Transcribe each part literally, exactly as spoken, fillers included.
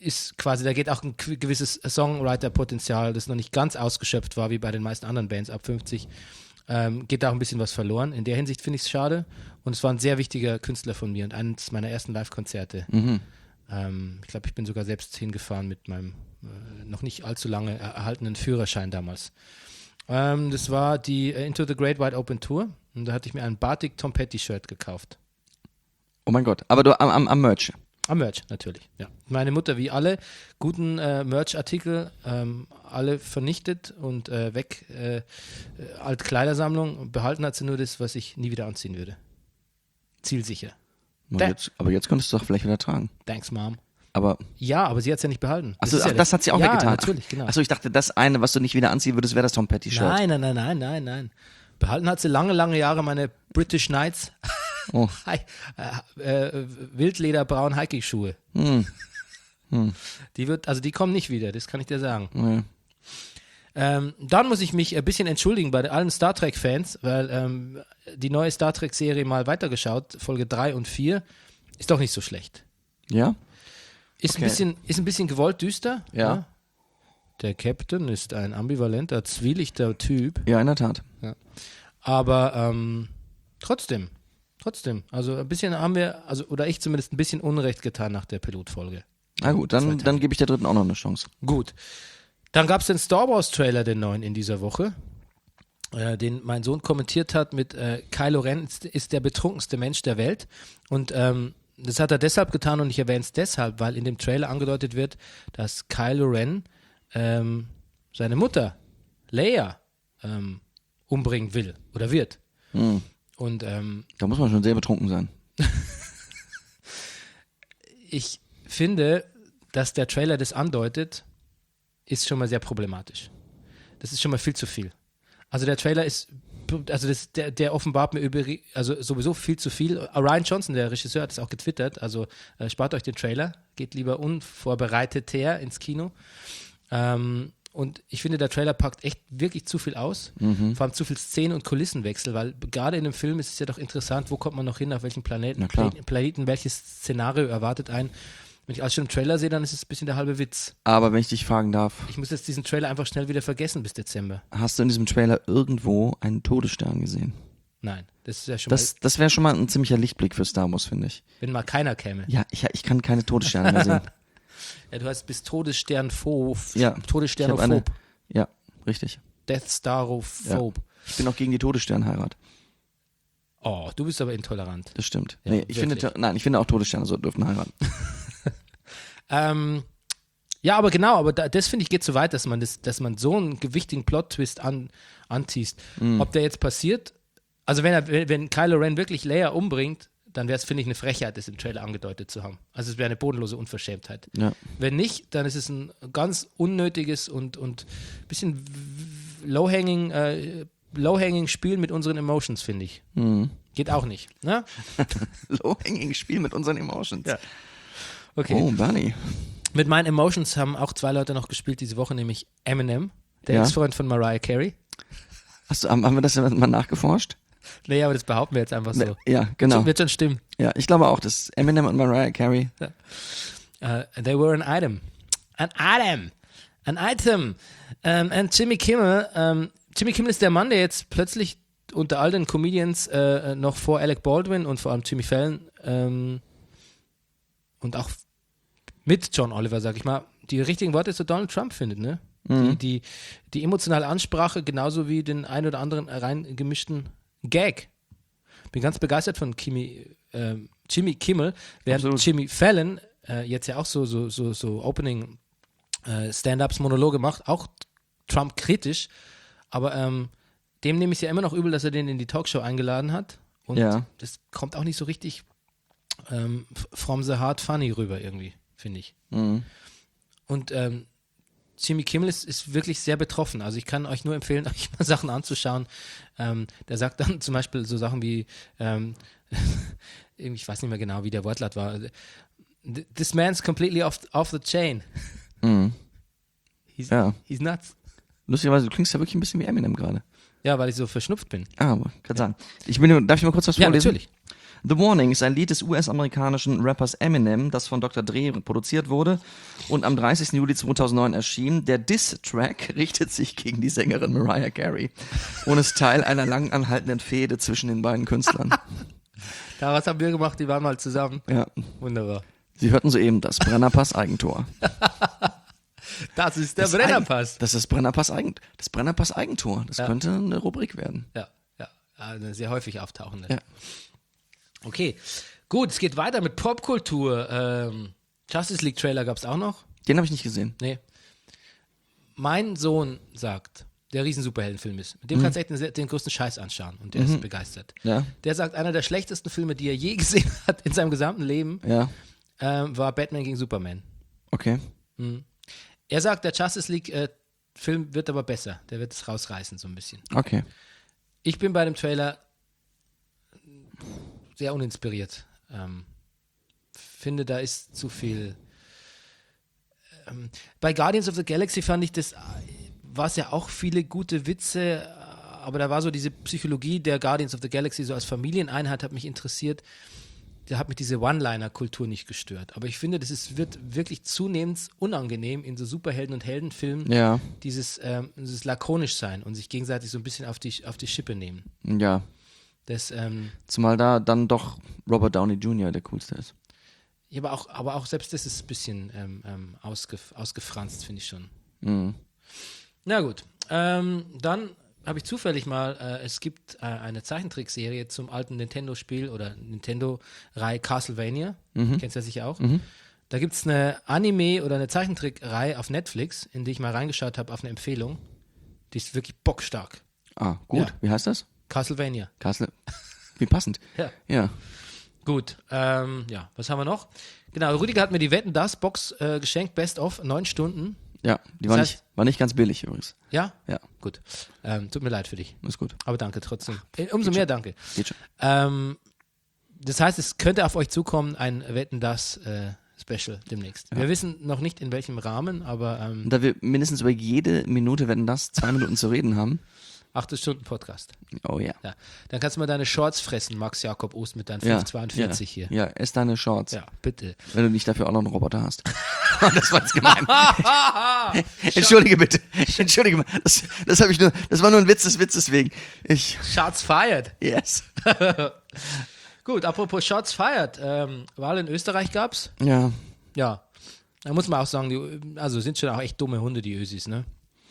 ist quasi, da geht auch ein gewisses Songwriter-Potenzial, das noch nicht ganz ausgeschöpft war, wie bei den meisten anderen Bands ab fünfzig. Ähm, geht da auch ein bisschen was verloren. In der Hinsicht finde ich es schade. Und es war ein sehr wichtiger Künstler von mir und eines meiner ersten Live-Konzerte. Mhm. Ähm, ich glaube, ich bin sogar selbst hingefahren mit meinem äh, noch nicht allzu lange erhaltenen Führerschein damals. Ähm, das war die äh, Into the Great Wide Open Tour und da hatte ich mir ein Batik Tom Petty Shirt gekauft. Oh mein Gott, aber du am, am, am Merch. Am Merch, natürlich, ja. Meine Mutter, wie alle guten äh, Merch-Artikel, ähm, alle vernichtet und äh, weg, äh, Altkleidersammlung, behalten hat sie nur das, was ich nie wieder anziehen würde. Zielsicher. Aber jetzt, aber jetzt könntest du doch vielleicht wieder tragen. Thanks, Mom. Aber Ja, aber sie hat es ja nicht behalten. Achso, ist ach, ja das hat sie auch ja, weggetan. natürlich, genau. Achso, ich dachte, das eine, was du nicht wieder anziehen würdest, wäre das Tom Petty-Shirt. Nein, nein, nein, nein, nein, nein. Behalten hat sie lange, lange Jahre meine British Knights Oh. Hi, äh, äh, Wildlederbraun Hiking-Schuhe. Hm. Die wird, also die kommen nicht wieder, das kann ich dir sagen. Nee. Ähm, dann muss ich mich ein bisschen entschuldigen bei allen Star Trek-Fans, weil ähm, die neue Star Trek-Serie mal weitergeschaut, Folge drei und vier, ist doch nicht so schlecht. Ja? Ist, Okay. ein, bisschen, ist ein bisschen gewollt düster. Ja. Der Captain ist ein ambivalenter, zwielichter Typ, Ja, in der Tat. aber ähm, trotzdem, trotzdem, also ein bisschen haben wir, also oder ich zumindest ein bisschen Unrecht getan nach der Pilotfolge. Na gut, dann, dann gebe ich der dritten auch noch eine Chance. Gut. Dann gab es den Star Wars Trailer, den neuen in dieser Woche, äh, den mein Sohn kommentiert hat mit äh, Kylo Ren ist, ist der betrunkenste Mensch der Welt. Und ähm, das hat er deshalb getan und ich erwähne es deshalb, weil in dem Trailer angedeutet wird, dass Kylo Ren ähm, seine Mutter, Leia, ähm, umbringen will oder wird. Hm. Und ähm, Da muss man schon sehr betrunken sein. ich finde, dass der Trailer das andeutet, ist schon mal sehr problematisch. Das ist schon mal viel zu viel. Also der Trailer ist, also das, der, der offenbart mir über, also sowieso viel zu viel. Ryan Johnson, der Regisseur, hat es auch getwittert, also äh, spart euch den Trailer, geht lieber unvorbereitet her ins Kino. Ähm, und ich finde, der Trailer packt echt wirklich zu viel aus, Mhm. vor allem zu viel Szenen- und Kulissenwechsel, weil gerade in dem Film ist es ja doch interessant, wo kommt man noch hin, auf welchen Planeten, Na klar. Planeten, Planeten welches Szenario erwartet einen. Wenn ich alles schon im Trailer sehe, dann ist es ein bisschen der halbe Witz. Aber wenn ich dich fragen darf, Ich muss jetzt diesen Trailer einfach schnell wieder vergessen bis Dezember. hast du in diesem Trailer irgendwo einen Todesstern gesehen? Nein, das ist ja schon Das, das wäre schon mal ein ziemlicher Lichtblick für Star Wars, finde ich. mal, wenn mal keiner käme. Ja, ich, ich kann keine Todessterne mehr sehen. Ja, du hast bis Todessternphob, Ja, Ich hab Todessternophob, eine, ja, richtig. Death Starophob. Ich bin auch gegen die Todessternheirat. Oh, du bist aber intolerant. Das stimmt. Ja, nee, ich finde, wirklich. nein, ich finde auch Todessterne so dürfen heiraten. Ähm, ja, aber genau, aber da, das finde ich geht so weit, dass man das, dass man so einen gewichtigen Plot-Twist an, anteast. Mhm. Ob der jetzt passiert, also wenn er, wenn, wenn Kylo Ren wirklich Leia umbringt, dann wäre es, finde ich, eine Frechheit, das im Trailer angedeutet zu haben. Also es wäre eine bodenlose Unverschämtheit. Ja. Wenn nicht, dann ist es ein ganz unnötiges und, und bisschen w- low-hanging, äh, low-hanging Spiel mit unseren Emotions, finde ich. Mhm. Geht auch nicht. Ne? Low-hanging Spiel mit unseren Emotions. Ja. Okay. Oh, Bernie. Mit meinen Emotions haben auch zwei Leute noch gespielt diese Woche, nämlich Eminem, der Ja. Ex-Freund von Mariah Carey. Hast du, haben haben wir das mal nachgeforscht? Nee, aber das behaupten wir jetzt einfach so. Ja, genau. Wird schon stimmen. Ja, ich glaube auch, dass Eminem und Mariah Carey. Uh, they were an item. An item. An item. Um, and Jimmy Kimmel, um, Jimmy Kimmel ist der Mann, der jetzt plötzlich unter all den Comedians uh, noch vor Alec Baldwin und vor allem Jimmy Fallon um, und auch mit John Oliver, sag ich mal, die richtigen Worte zu Donald Trump findet, ne? Mhm. Die, die, die emotionale Ansprache genauso wie den ein oder anderen reingemischten Gag. Bin ganz begeistert von Kimi, ähm, Jimmy Kimmel, während Absolut. Jimmy Fallon äh, jetzt ja auch so, so, so, so Opening äh, Stand-Ups, Monologe macht, auch Trump kritisch, aber ähm, dem nehme ich es ja immer noch übel, dass er den in die Talkshow eingeladen hat und Ja. das kommt auch nicht so richtig ähm, from the heart funny rüber irgendwie, finde ich. Mhm. Und ähm, Jimmy Kimmel ist, ist wirklich sehr betroffen. Also ich kann euch nur empfehlen, euch mal Sachen anzuschauen. Ähm, der sagt dann zum Beispiel so Sachen wie, ähm, ich weiß nicht mehr genau, wie der Wortlaut war. This man's completely off, off the chain. Mhm. He's, Ja. he's nuts. Lustigerweise, du klingst ja wirklich ein bisschen wie Eminem gerade. Ja, weil ich so verschnupft bin. Ah, aber kann sagen. Ich bin, darf ich mal kurz was Ja, vorlesen? natürlich. The Warning ist ein Lied des U S-amerikanischen Rappers Eminem, das von Doktor Dre produziert wurde und am dreißigsten Juli zweitausendneun erschien. Der Diss-Track richtet sich gegen die Sängerin Mariah Carey und ist Teil einer lang anhaltenden Fehde zwischen den beiden Künstlern. Daraus haben wir gemacht, die waren mal zusammen. Ja. Wunderbar. Sie hörten soeben das Brennerpass-Eigentor. Das ist der Das Brennerpass. Eigen, das ist Brennerpass Eigen, das Brennerpass Eigentor. Das Ja. könnte eine Rubrik werden. Ja, ja. Eine sehr häufig auftauchende. Ja. Okay, gut, es geht weiter mit Popkultur. Ähm, Justice League Trailer gab es auch noch? Den habe ich nicht gesehen. Nee. Mein Sohn sagt, der riesen Superheldenfilm ist. Mit dem kannst du echt den, den größten Scheiß anschauen und der ist begeistert. Ja. Der sagt, einer der schlechtesten Filme, die er je gesehen hat in seinem gesamten Leben, Ja. ähm, war Batman gegen Superman. Okay. Er sagt, der Justice League-Film wird aber besser. Der wird es rausreißen, so ein bisschen. Okay. Ich bin bei dem Trailer sehr uninspiriert. Ähm, finde, da ist zu viel. Ähm, bei Guardians of the Galaxy fand ich das, war es ja auch viele gute Witze, aber da war so diese Psychologie der Guardians of the Galaxy so als Familieneinheit, hat mich interessiert. Da hat mich diese One-Liner-Kultur nicht gestört. Aber ich finde, das ist, wird wirklich zunehmend unangenehm in so Superhelden- und Heldenfilmen, Ja. dieses, ähm, dieses lakonisch sein und sich gegenseitig so ein bisschen auf die, auf die Schippe nehmen. Ja. Das, ähm, Zumal da dann doch Robert Downey Junior der coolste ist. ja, aber auch, aber auch selbst das ist ein bisschen ähm, ähm, ausgef ausgefranst, finde ich schon. Mhm. Na gut, ähm, dann habe ich zufällig mal, äh, es gibt äh, eine Zeichentrickserie zum alten Nintendo-Spiel oder Nintendo-Reihe Castlevania, kennst du ja sicher auch. Da gibt es eine Anime- oder eine Zeichentrickreihe auf Netflix, in die ich mal reingeschaut habe auf eine Empfehlung. Die ist wirklich bockstark. Ah, gut. Ja. Wie heißt das? Castlevania. Castle. Wie passend. Ja. Ja. Gut, ähm, ja, was haben wir noch? Genau, Rüdiger hat mir die Wetten, das Box äh, geschenkt, Best of, neun Stunden. Ja, die Das war, heißt- nicht, war nicht ganz billig übrigens. Ja? Ja, Gut. Ähm, tut mir leid für dich. ist gut. Aber danke trotzdem. Äh, Umso mehr danke. Geht schon. Ähm, das heißt, es könnte auf euch zukommen, ein Wetten, das äh, Special demnächst. Wir wissen noch nicht in welchem Rahmen, aber ähm, Und da wir mindestens über jede Minute, wenn das zwei Minuten zu reden haben. acht Stunden Podcast. Oh ja. Ja. Dann kannst du mal deine Shorts fressen, Max Jakob Ost, mit deinen Ja, fünf zweiundvierzig ja, hier. Ja, ess deine Shorts. Ja, bitte. Wenn du nicht dafür auch noch einen Roboter hast. Das war jetzt gemein. Entschuldige bitte. Entschuldige mal. Das, das habe ich nur, das war nur ein Witz des Witzes wegen. Ich, Shots fired. yes. Gut, apropos Shots fired. Ähm, Wahl in Österreich gab's. Ja. Ja. Da muss man auch sagen, die, also sind schon auch echt dumme Hunde, die Ösis, ne?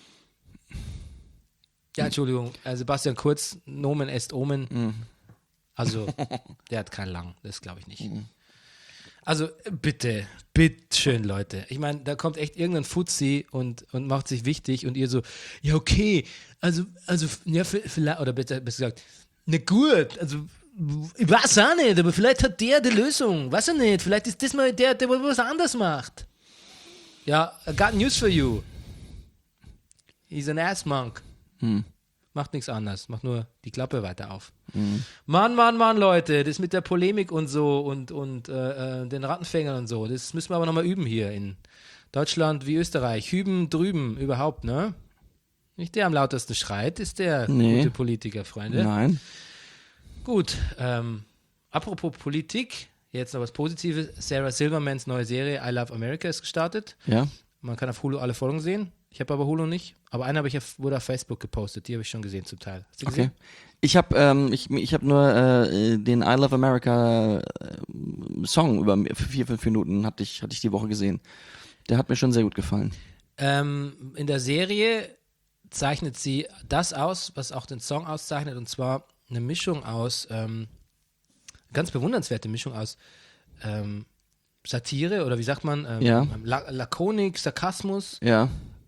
Ja, Entschuldigung, äh, Sebastian Kurz, Nomen est Omen. Also, der hat keinen Lang, das glaube ich nicht. Also, äh, bitte, bitte schön, Leute. Ich meine, da kommt echt irgendein Fuzzi und, und macht sich wichtig und ihr so, ja, okay, also, also, ja, vielleicht, oder besser gesagt, na gut, also, ich weiß auch nicht, aber vielleicht hat der die Lösung, weiß ich nicht, vielleicht ist das mal der, der was anderes macht. Ja, I got news for you. He's an ass monk. Macht nichts anderes, macht nur die Klappe weiter auf. Mann, Mann, Mann, Leute, das mit der Polemik und so und, und äh, äh, den Rattenfängern und so, das müssen wir aber nochmal üben hier in Deutschland wie Österreich. Hüben, drüben, überhaupt, ne? Nicht der am lautesten schreit, ist der Nee. gute Politiker, Freunde. Nein. Gut, ähm, apropos Politik, jetzt noch was Positives. Sarah Silvermans neue Serie I Love America ist gestartet. Ja. Man kann auf Hulu alle Folgen sehen. Ich habe aber Hulu nicht. Aber eine habe ich auf, wurde auf Facebook gepostet. Die habe ich schon gesehen zum Teil. Hast du Okay. gesehen? Ich habe ähm, ich, ich hab nur äh, den I Love America äh, Song über vier, fünf Minuten hatte ich, hatte ich die Woche gesehen. Der hat mir schon sehr gut gefallen. Ähm, in der Serie zeichnet sie das aus, was auch den Song auszeichnet. Und zwar eine Mischung aus, ähm, ganz bewundernswerte Mischung aus ähm, Satire oder wie sagt man? Ähm, Ja. La Lakonik, Sarkasmus. Ja.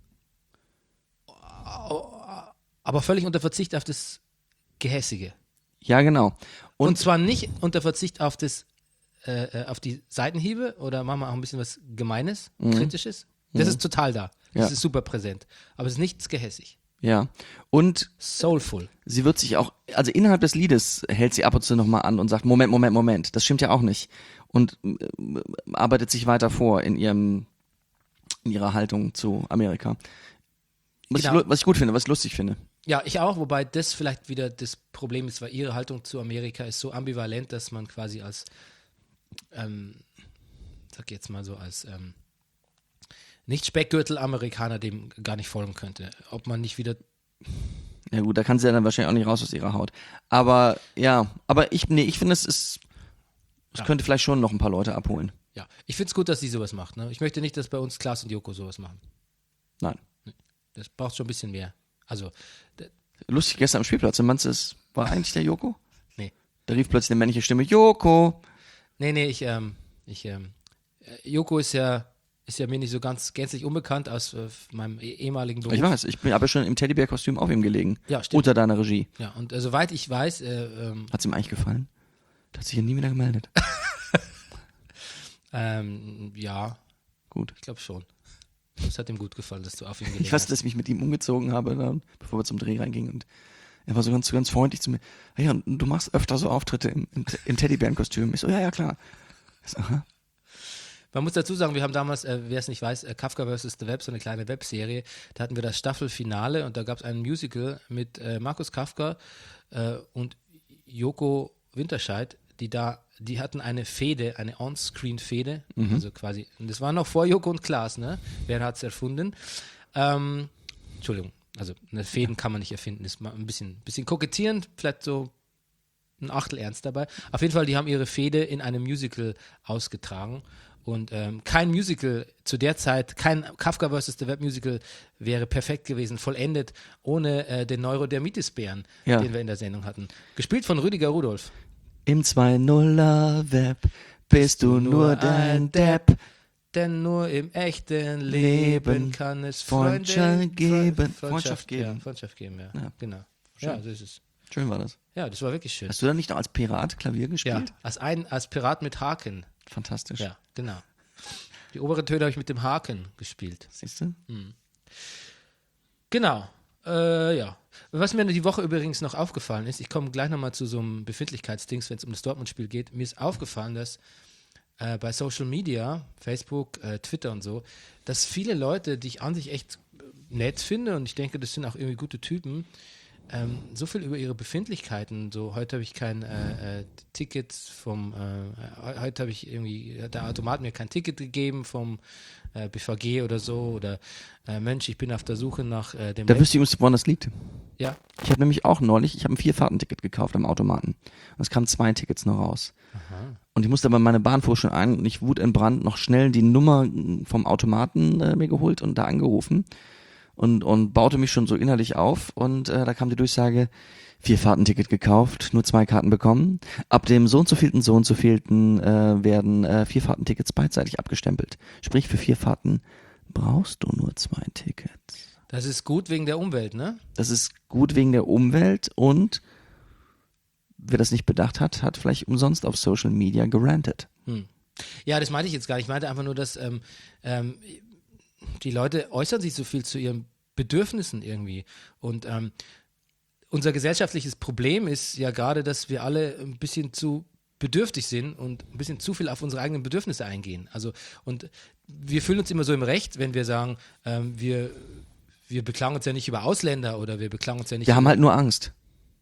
Aber völlig unter Verzicht auf das Gehässige. Ja, genau. Und, Und, zwar nicht unter Verzicht auf das, äh, äh, auf die Seitenhiebe oder machen wir auch ein bisschen was Gemeines, Kritisches. Das ist total da. Das Ja. ist super präsent. Aber es ist nichts gehässig. ja. Und Soulful. sie wird sich auch, also innerhalb des Liedes hält sie ab und zu nochmal an und sagt, Moment, Moment, Moment. Das stimmt ja auch nicht. Und äh, arbeitet sich weiter vor in ihrem, in ihrer Haltung zu Amerika. Was, Genau. ich, lu- was ich gut finde, was ich lustig finde. Ja, ich auch, wobei das vielleicht wieder das Problem ist, weil ihre Haltung zu Amerika ist so ambivalent, dass man quasi als, ähm, sag jetzt mal so, als ähm, Nicht-Speckgürtel-Amerikaner dem gar nicht folgen könnte. Ob man nicht wieder. Ja gut, da kann sie ja dann wahrscheinlich auch nicht raus aus ihrer Haut. Aber ja, aber ich, nee, ich finde, es ist, es Ja. könnte vielleicht schon noch ein paar Leute abholen. Ja, ich finde es gut, dass sie sowas macht. Ne? Ich möchte nicht, dass bei uns Klaas und Joko sowas machen. Nein. Das braucht schon ein bisschen mehr. Also, d- Lustig, gestern am Spielplatz, meinst du, es war eigentlich der Joko? nee. Da rief plötzlich eine männliche Stimme, Joko. Nee, nee, ich, ähm, ich, ähm, äh, Joko ist ja, ist ja mir nicht so ganz gänzlich unbekannt aus äh, meinem eh- ehemaligen Beruf. Ich weiß, ich bin aber schon im Teddybär-Kostüm auf ihm gelegen. Ja, stimmt. Unter deiner Regie. Ja, und äh, soweit ich weiß, äh, ähm, Hat's ihm eigentlich gefallen? Der hat sich ja nie wieder gemeldet. ähm, ja, Gut. ich glaube schon. Es hat ihm gut gefallen, dass du auf ihn gelegen Ich weiß, hast. dass ich mich mit ihm umgezogen habe, dann, bevor wir zum Dreh reingingen. Und er war so ganz, ganz freundlich zu mir. Ja, und du machst öfter so Auftritte im, im, im Teddybärenkostüm. Ich so, ja, ja, klar. Ich so, aha. Man muss dazu sagen, wir haben damals, äh, wer es nicht weiß, äh, Kafka versus. The Web, so eine kleine Webserie. Da hatten wir das Staffelfinale und da gab es ein Musical mit äh, Markus Kafka äh, und Joko Winterscheid, die da, die hatten eine Fehde, eine On-Screen-Fehde, also quasi, und das war noch vor Joko und Klaas, ne? Wer hat es erfunden? Ähm, Entschuldigung, also eine Fäden kann man nicht erfinden, ist mal ein bisschen, bisschen kokettierend, vielleicht so ein Achtel ernst dabei. Auf jeden Fall, die haben ihre Fehde in einem Musical ausgetragen. Und ähm, kein Musical zu der Zeit, kein Kafka versus. The Web Musical wäre perfekt gewesen, vollendet, ohne äh, den Neurodermitis-Bären, Ja. den wir in der Sendung hatten. Gespielt von Rüdiger Rudolph. Im zwei nuller Web bist du nur dein Depp. Denn nur im echten Leben Leben kann es Freundschaft Freunde, geben. Freundschaft, Freundschaft geben. Ja, Freundschaft geben, ja. Ja. Genau. Schön. Ja, so ist es. Schön war das. Ja, das war wirklich schön. Hast du dann nicht noch als Pirat Klavier Ja, gespielt? als, ein, als Pirat mit Haken. Fantastisch. Ja, genau. Die obere Töne habe ich mit dem Haken gespielt. Siehst du? Genau. Äh, ja. Was mir die Woche übrigens noch aufgefallen ist, ich komme gleich nochmal zu so einem Befindlichkeitsdings, wenn es um das Dortmund-Spiel geht. Mir ist aufgefallen, dass äh, bei Social Media, Facebook, äh, Twitter und so, dass viele Leute, die ich an sich echt nett finde und ich denke, das sind auch irgendwie gute Typen, ähm, so viel über ihre Befindlichkeiten, so heute habe ich kein äh, äh, Ticket vom, äh, heute habe ich irgendwie, hat der Automat mir kein Ticket gegeben vom äh, B V G oder so oder äh, Mensch, ich bin auf der Suche nach äh, dem Da Lex- wüsste ich übrigens, woran das liegt. Ja, Ich habe nämlich auch neulich, ich habe ein Vierfahrtenticket gekauft am Automaten. Und es kamen zwei Tickets noch raus. Und ich musste aber meine Bahn fuhr schon ein und ich wutentbrannt noch schnell die Nummer vom Automaten äh, mir geholt und da angerufen und, und baute mich schon so innerlich auf und äh, da kam die Durchsage, Vierfahrtenticket gekauft, nur zwei Karten bekommen. Ab dem so und so vielten, so und so vielten äh, werden äh, Vierfahrtentickets beidseitig abgestempelt. Sprich, für vier Fahrten brauchst du nur zwei Tickets. das ist gut wegen der Umwelt, ne? Das ist gut wegen der Umwelt und wer das nicht bedacht hat, hat vielleicht umsonst auf Social Media gerantet. Ja, das meinte ich jetzt gar nicht. Ich meinte einfach nur, dass ähm, ähm, die Leute äußern sich so viel zu ihren Bedürfnissen irgendwie. Und ähm, unser gesellschaftliches Problem ist ja gerade, dass wir alle ein bisschen zu bedürftig sind und ein bisschen zu viel auf unsere eigenen Bedürfnisse eingehen. Also, und wir fühlen uns immer so im Recht, wenn wir sagen, ähm, wir, wir beklagen uns ja nicht über Ausländer oder wir beklagen uns ja nicht Wir über haben halt nur Angst.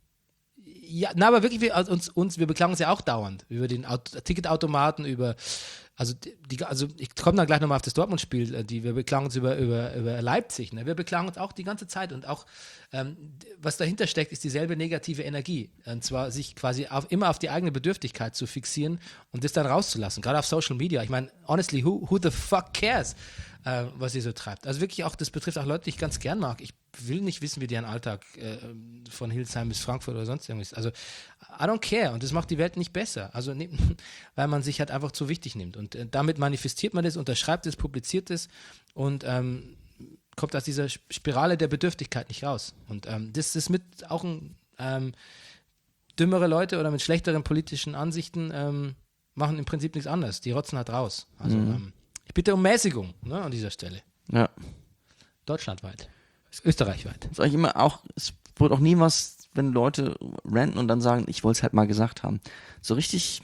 Ja, na, aber wirklich, wir, also uns, uns, wir beklagen uns ja auch dauernd über den Aut Ticketautomaten, über, also, die, also ich komme dann gleich nochmal auf das Dortmund-Spiel, äh, die, wir beklagen uns über, über, über Leipzig, ne? Wir beklagen uns auch die ganze Zeit und auch, ähm, was dahinter steckt, ist dieselbe negative Energie, und zwar sich quasi auf, immer auf die eigene Bedürftigkeit zu fixieren und das dann rauszulassen, gerade auf Social Media. Ich meine, honestly, who, who the fuck cares, äh, was ihr so treibt? Also wirklich auch, das betrifft auch Leute, die ich ganz gern mag. Ich will nicht wissen, wie deren Alltag äh, von Hildesheim bis Frankfurt oder sonst irgendwas ist. Also, I don't care. Und das macht die Welt nicht besser. Also, ne, weil man sich halt einfach zu wichtig nimmt. Und äh, damit manifestiert man das, unterschreibt es, publiziert es und ähm, kommt aus dieser Spirale der Bedürftigkeit nicht raus. Und ähm, das ist mit auch ein ähm, dümmere Leute oder mit schlechteren politischen Ansichten ähm, machen im Prinzip nichts anderes. Die rotzen halt raus. Also, Mhm. ähm, ich bitte um Mäßigung, ne, an dieser Stelle. Ja. Deutschlandweit. Österreichweit. Sag ich immer auch, es wurde auch nie was, wenn Leute ranten und dann sagen, ich wollte es halt mal gesagt haben. So richtig,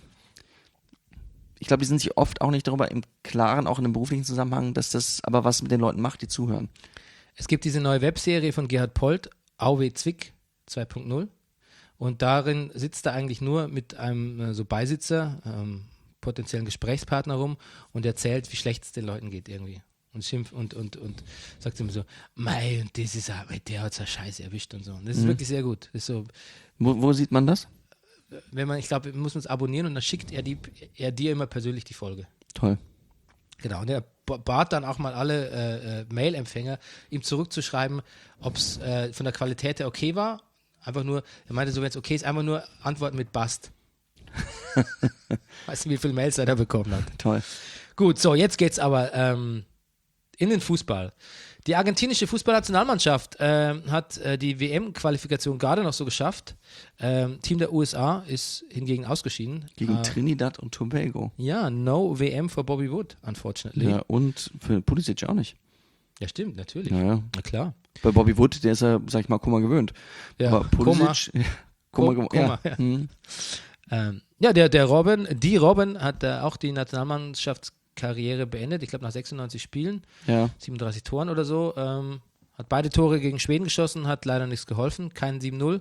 ich glaube, die sind sich oft auch nicht darüber im Klaren, auch in dem beruflichen Zusammenhang, dass das aber was mit den Leuten macht, die zuhören. Es gibt diese neue Webserie von Gerhard Polt, A W Zwick zwei Punkt null. Und darin sitzt er eigentlich nur mit einem äh, so Beisitzer, ähm, potenziellen Gesprächspartner rum und erzählt, wie schlecht es den Leuten geht irgendwie. Und schimpft und, und, und sagt immer so, mei, und das ist aber, der hat so Scheiße erwischt und so. Und das ist Mhm. wirklich sehr gut. Das ist so, Wo, wo sieht man das? wenn man, ich glaube, wir müssen uns abonnieren und dann schickt er, die, er dir immer persönlich die Folge. Toll. Genau, und er bat dann auch mal alle äh, äh, Mail-Empfänger, ihm zurückzuschreiben, ob es äh, von der Qualität her okay war. Einfach nur, er meinte so, wenn es okay ist, einfach nur antworten mit Bast. Weißt du, wie viele Mails er da bekommen hat? Toll. Gut, so, jetzt geht's aber ähm, in den Fußball. Die argentinische Fußballnationalmannschaft äh, hat äh, die W M-Qualifikation gerade noch so geschafft. Ähm, Team der U S A ist hingegen ausgeschieden. Gegen äh, Trinidad und Tobago. Ja, no W M for Bobby Wood, unfortunately. Ja, Ja, und für Pulisic auch nicht. stimmt, natürlich. Ja, ja. Na klar. Bei Bobby Wood, der ist ja, sag ich mal, Kummer gewöhnt. Ja, Aber Pulisic, Kummer, Ko- Kummer, Kummer, ja. ja. Mhm. Ähm, ja, der, der Robin, die Robin hat äh, auch die Nationalmannschaftskarriere beendet. Ich glaube, nach sechsundneunzig Spielen, ja. siebenunddreißig Toren oder so. Ähm, hat beide Tore gegen Schweden geschossen, hat leider nichts geholfen. Kein sieben null.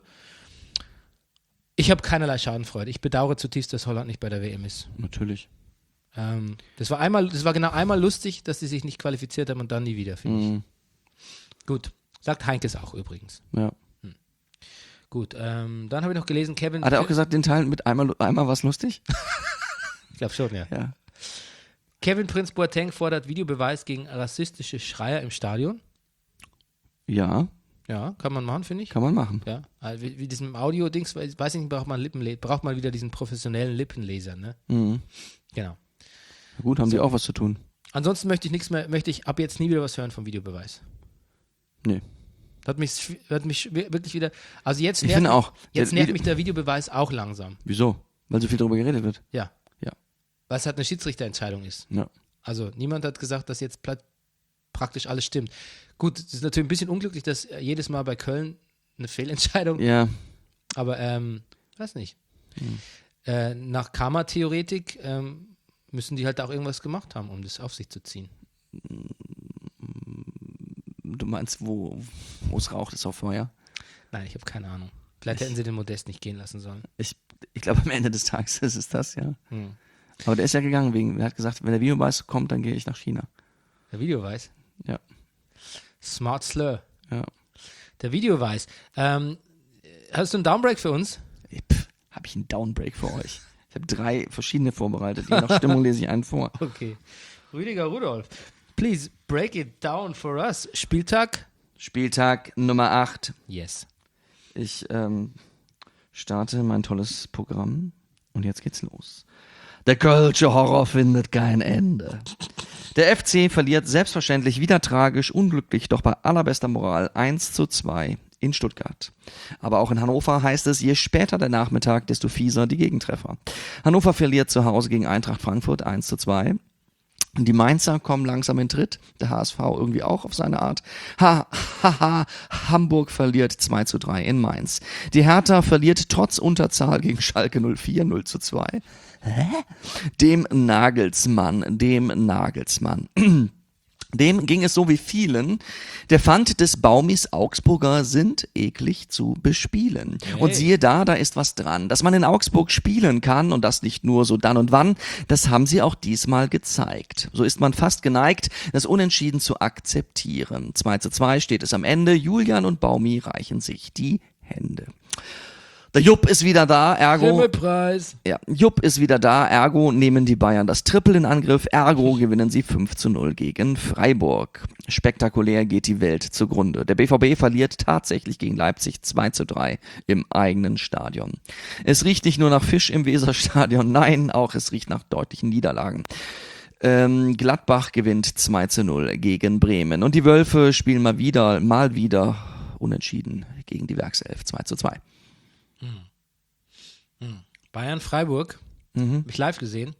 Ich habe keinerlei Schadenfreude. Ich bedauere zutiefst, dass Holland nicht bei der W M ist. Natürlich. Ähm, das war einmal, das war genau einmal lustig, dass sie sich nicht qualifiziert haben und dann nie wieder, finde Mhm. ich. Gut. Sagt Heinkes auch übrigens. Ja. Gut. Ähm, dann habe ich noch gelesen, Kevin. Hat er auch gesagt, den Teil mit einmal, einmal was lustig? Ich glaube schon, ja. Ja. Kevin Prince Boateng fordert Videobeweis gegen rassistische Schreier im Stadion. Ja, Ja, kann man machen, finde ich. kann man machen. Ja, also wie, wie diesem Audio-Dings, weiß weiß ich nicht, braucht man Lippenle braucht man wieder diesen professionellen Lippenleser, ne? Mhm. Genau. Na gut, haben die auch was zu tun. Ansonsten möchte ich nichts mehr, möchte ich ab jetzt nie wieder was hören vom Videobeweis. Nee. Hat mich, hat mich wirklich wieder, also jetzt Ich nervt, finde auch. jetzt der nervt Video- mich der Videobeweis auch langsam. Wieso? Weil so viel darüber geredet wird. Ja. Ja. Weil es halt eine Schiedsrichterentscheidung ist. Ja. Also niemand hat gesagt, dass jetzt pla- praktisch alles stimmt. Gut, es ist natürlich ein bisschen unglücklich, dass äh, jedes Mal bei Köln eine Fehlentscheidung, Ja. aber ähm, weiß nicht. Äh, nach Karma-Theoretik ähm, müssen die halt auch irgendwas gemacht haben, um das auf sich zu ziehen. Du meinst, wo wo es raucht, ist auch Feuer? Nein, ich habe keine Ahnung. Vielleicht hätten sie den Modest nicht gehen lassen sollen. Ich, ich glaube, am Ende des Tages ist es das, ja. Hm. Aber der ist ja gegangen wegen, er hat gesagt, wenn der Videobeweis kommt, dann gehe ich nach China. Der Videobeweis. Ja. Smart Slur. Ja. Der Videobeweis. Ähm, hast du einen Downbreak für uns? Habe ich einen Downbreak für euch? Ich habe drei verschiedene vorbereitet. Je nach Stimmung lese ich einen vor. Okay. Rüdiger Rudolf. Please break it down for us. Spieltag? Spieltag Nummer acht. Yes. Ich ähm, starte mein tolles Programm und jetzt geht's los. Der Kölsche Horror findet kein Ende. Der F C verliert selbstverständlich wieder tragisch, unglücklich, doch bei allerbester Moral eins zu zwei in Stuttgart. Aber auch in Hannover heißt es, je später der Nachmittag, desto fieser die Gegentreffer. Hannover verliert zu Hause gegen Eintracht Frankfurt eins zu zwei. Die Mainzer kommen langsam in Tritt, der H S V irgendwie auch auf seine Art. Ha, ha, ha, Hamburg verliert zwei zu drei in Mainz. Die Hertha verliert trotz Unterzahl gegen Schalke null vier null zu zwei. Hä? Dem Nagelsmann, dem Nagelsmann. Dem ging es so wie vielen. Der fand des Baumis Augsburger sind eklig zu bespielen. Hey. Und siehe da, da ist was dran. Dass man in Augsburg spielen kann und das nicht nur so dann und wann, das haben sie auch diesmal gezeigt. So ist man fast geneigt, das Unentschieden zu akzeptieren. zwei zu zwei steht es am Ende. Julian und Baumi reichen sich die Hände. Der Jupp ist wieder da, ergo... Himmelpreis. Ja, Jupp ist wieder da, ergo nehmen die Bayern das Triple in Angriff, ergo gewinnen sie fünf zu null gegen Freiburg. Spektakulär geht die Welt zugrunde. Der B V B verliert tatsächlich gegen Leipzig zwei zu drei im eigenen Stadion. Es riecht nicht nur nach Fisch im Weserstadion, nein, auch es riecht nach deutlichen Niederlagen. Ähm, Gladbach gewinnt zwei zu null gegen Bremen und die Wölfe spielen mal wieder, mal wieder unentschieden gegen die Werkself zwei zu zwei. Bayern Freiburg. Mhm. Hab ich live gesehen.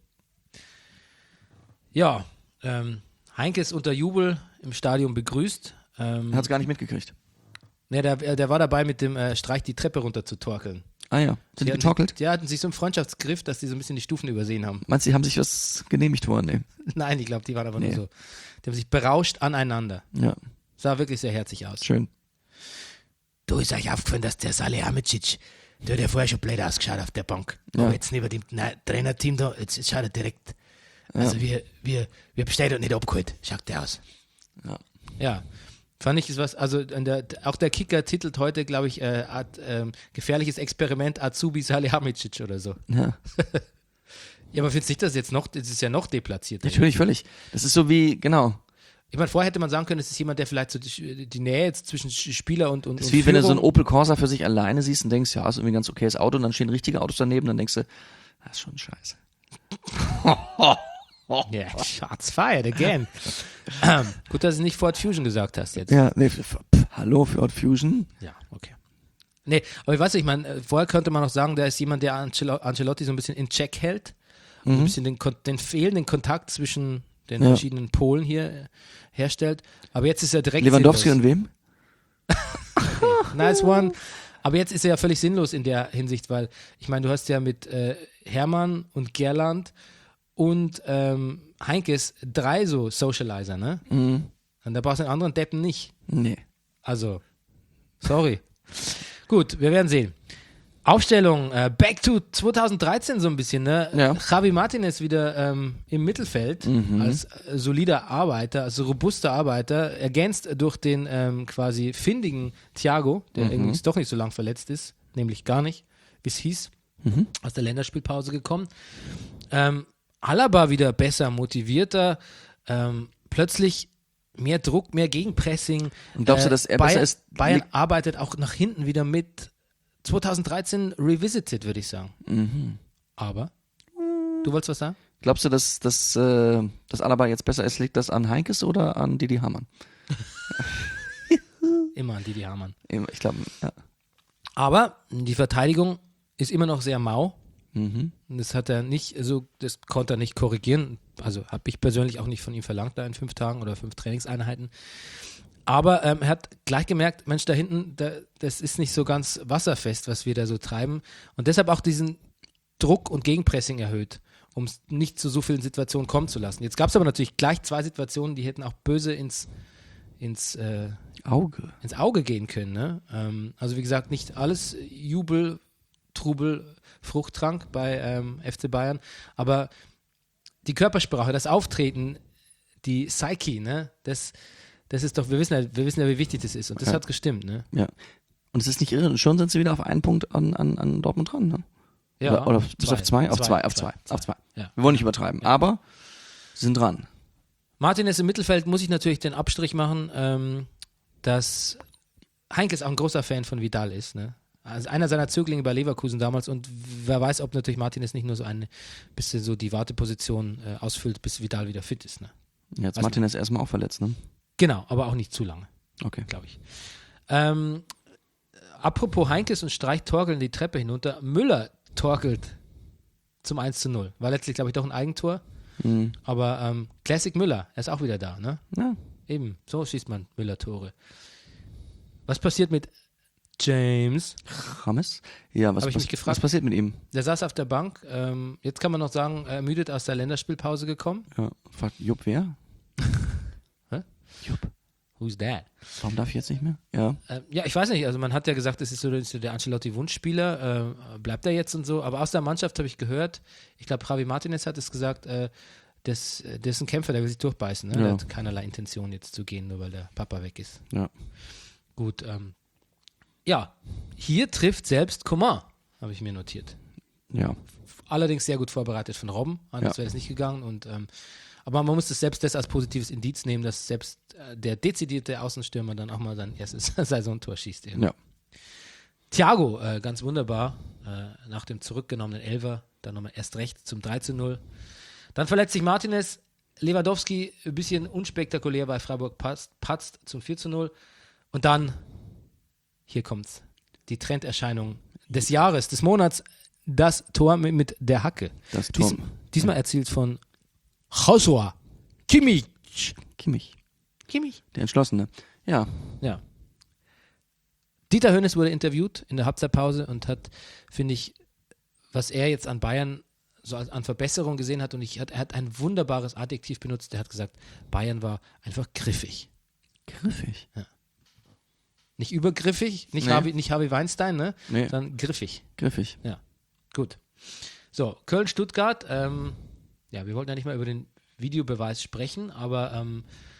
Ja, ähm, Heinke ist unter Jubel im Stadion begrüßt. Ähm, Hat's gar nicht mitgekriegt. ne, der, der war dabei mit dem äh, Streich die Treppe runter zu torkeln. Ah ja, sind die hatten getorkelt? sich- Die hatten sich so einen Freundschaftsgriff, dass die so ein bisschen die Stufen übersehen haben. Meinst du, die haben sich was genehmigt worden? Nee. Nein, ich glaube, die waren aber Nee. nur so. Die haben sich berauscht aneinander. Ja, Sah wirklich sehr herzig aus. schön. du, ist euch aufgefallen, dass der Salihamidzic, der hat ja vorher schon blöd ausgeschaut auf der Bank. Ja. Aber jetzt neben dem na, Trainerteam da, jetzt, jetzt schaut er direkt, also wir, wir, wir bestellt und nicht abgeholt, schaut der aus. Ja. Ja, fand ich ist was, also an der, auch der Kicker titelt heute, glaube ich, äh, Art, ähm, gefährliches Experiment Azubi Salihamidzic oder so. Ja. Ja, aber findest du nicht, dass jetzt noch, das ist ja noch deplatziert. Natürlich, völlig. Das ist so wie, genau. Ich meine, vorher hätte man sagen können, es ist jemand, der vielleicht so die, die Nähe jetzt zwischen Spieler und und Das ist und wie wenn du so einen Führung- Opel Corsa für sich alleine siehst und denkst, ja, ist irgendwie ein ganz okayes Auto und dann stehen richtige Autos daneben, dann denkst du, das ist schon scheiße. Ja, shots fired again. ähm, gut, dass du nicht Ford Fusion gesagt hast jetzt. Ja, nee, f- pff, hallo, Ford Fusion. Ja, okay. Nee, aber ich weiß nicht, ich meine, äh, vorher könnte man noch sagen, der ist jemand, der Ancel- Ancelotti so ein bisschen in Check hält. Und ein bisschen den, Kon- den fehlenden Kontakt zwischen den Ja. verschiedenen Polen hier äh, herstellt. Aber jetzt ist er direkt Lewandowski sinnlos. und wem? Nice one. Aber jetzt ist er ja völlig sinnlos in der Hinsicht, weil ich meine, du hast ja mit äh, Hermann und Gerland und ähm, Heinkes drei so Socializer, ne? Mhm. Und da brauchst du den anderen Deppen nicht. Nee. Also, sorry. Gut, wir werden sehen. Aufstellung, äh, back to zwanzig dreizehn so ein bisschen, ne? Ja. Javi Martinez wieder ähm, im Mittelfeld als äh, solider Arbeiter, als robuster Arbeiter, ergänzt durch den ähm, quasi findigen Thiago, der irgendwie doch nicht so lang verletzt ist, nämlich gar nicht, wie es hieß, aus der Länderspielpause gekommen. Ähm, Alaba wieder besser, motivierter, ähm, plötzlich mehr Druck, mehr Gegenpressing. Und glaubst du, dass er besser Bayern, ist? Bayern arbeitet auch nach hinten wieder mit. zwanzig dreizehn revisited, würde ich sagen. Mhm. Aber, du wolltest was sagen? Glaubst du, dass, dass, äh, dass Alaba jetzt besser ist? Liegt das an Heinkes oder an Didi Hamann? Immer an Didi Hamann. Ich glaube, ja. Aber die Verteidigung ist immer noch sehr mau. Mhm. Und das hat er nicht, also das konnte er nicht korrigieren. Also habe ich persönlich auch nicht von ihm verlangt, da in fünf Tagen oder fünf Trainingseinheiten. Aber ähm, er hat gleich gemerkt, Mensch, da hinten, da, das ist nicht so ganz wasserfest, was wir da so treiben. Und deshalb auch diesen Druck und Gegenpressing erhöht, um es nicht zu so vielen Situationen kommen zu lassen. Jetzt gab es aber natürlich gleich zwei Situationen, die hätten auch böse ins, ins, äh, Auge. ins Auge gehen können. Ne? Ähm, also wie gesagt, nicht alles Jubel, Trubel, Fruchttrank bei ähm, F C Bayern, aber die Körpersprache, das Auftreten, die Psyche, ne? das, das ist doch, wir wissen ja, wir wissen ja, wie wichtig das ist und das Ja. hat gestimmt. Ne? Ja. Und es ist nicht irre, schon sind sie wieder auf einen Punkt an, an, an Dortmund dran, ne? Ja, oder, oder bis auf zwei? Auf zwei, auf zwei, auf zwei. Ja. Wir wollen nicht übertreiben, aber sie sind dran. Martinez im Mittelfeld muss ich natürlich den Abstrich machen, ähm, dass Heinkes auch ein großer Fan von Vidal ist. Ne? Also einer seiner Zöglinge bei Leverkusen damals und wer weiß, ob natürlich Martinez nicht nur so ein bisschen so die Warteposition äh, ausfüllt, bis Vidal wieder fit ist. Ne? Jetzt Was- Martinez erstmal auch verletzt, ne? Genau, aber auch nicht zu lange, Okay. glaube ich. Ähm, apropos Heinkes und Streich torkeln die Treppe hinunter. Müller torkelt zum eins zu null. War letztlich, glaube ich, doch ein Eigentor. Mhm. Aber ähm, Classic Müller, er ist auch wieder da, ne? Ja. Eben, so schießt man Müller-Tore. Was passiert mit James? James? Ja, was, Hab ich was, mich gefragt. was passiert mit ihm? Der saß auf der Bank. Ähm, jetzt kann man noch sagen, ermüdet aus der Länderspielpause gekommen. Ja, fragt Jupp wer? Hä? Jupp. Who's that? Warum darf ich jetzt nicht mehr? Ja. Ähm, ja, ich weiß nicht. Also man hat ja gesagt, das ist so, das ist so der Ancelotti-Wunschspieler. Äh, bleibt er jetzt und so. Aber aus der Mannschaft habe ich gehört, ich glaube, Javi Martinez hat es gesagt, äh, das, das ist ein Kämpfer, der will sich durchbeißen. Ne? Ja. Der hat keinerlei Intention jetzt zu gehen, nur weil der Papa weg ist. Ja. Gut, ähm, ja, hier trifft selbst Coman, habe ich mir notiert. Ja. Allerdings sehr gut vorbereitet von Robben, anders Ja. wäre es nicht gegangen. Und, ähm, aber man muss das selbst das als positives Indiz nehmen, dass selbst äh, der dezidierte Außenstürmer dann auch mal sein erstes Saisontor schießt. Eben. Ja. Thiago, äh, ganz wunderbar, äh, nach dem zurückgenommenen Elfer, dann nochmal erst recht zum drei zu null. Dann verletzt sich Martinez, Lewandowski ein bisschen unspektakulär bei Freiburg patzt, patzt zum vier zu null. Und dann, hier kommt's, die Trenderscheinung des Jahres, des Monats, das Tor mit, mit der Hacke. Das Tor. Dies, diesmal erzielt von Joshua Kimmich. Kimmich. Kimmich. Der Entschlossene. Ja. Ja. Dieter Hoeneß wurde interviewt in der Halbzeitpause und hat, finde ich, was er jetzt an Bayern so an Verbesserung gesehen hat und ich, er hat ein wunderbares Adjektiv benutzt, der hat gesagt, Bayern war einfach griffig. Griffig. Nicht übergriffig, nicht, Nee. Harvey, nicht Harvey Weinstein, ne? Nee. Sondern griffig. Griffig. Ja, gut. So, Köln-Stuttgart. Ähm, ja, wir wollten ja nicht mal über den Videobeweis sprechen, aber ähm,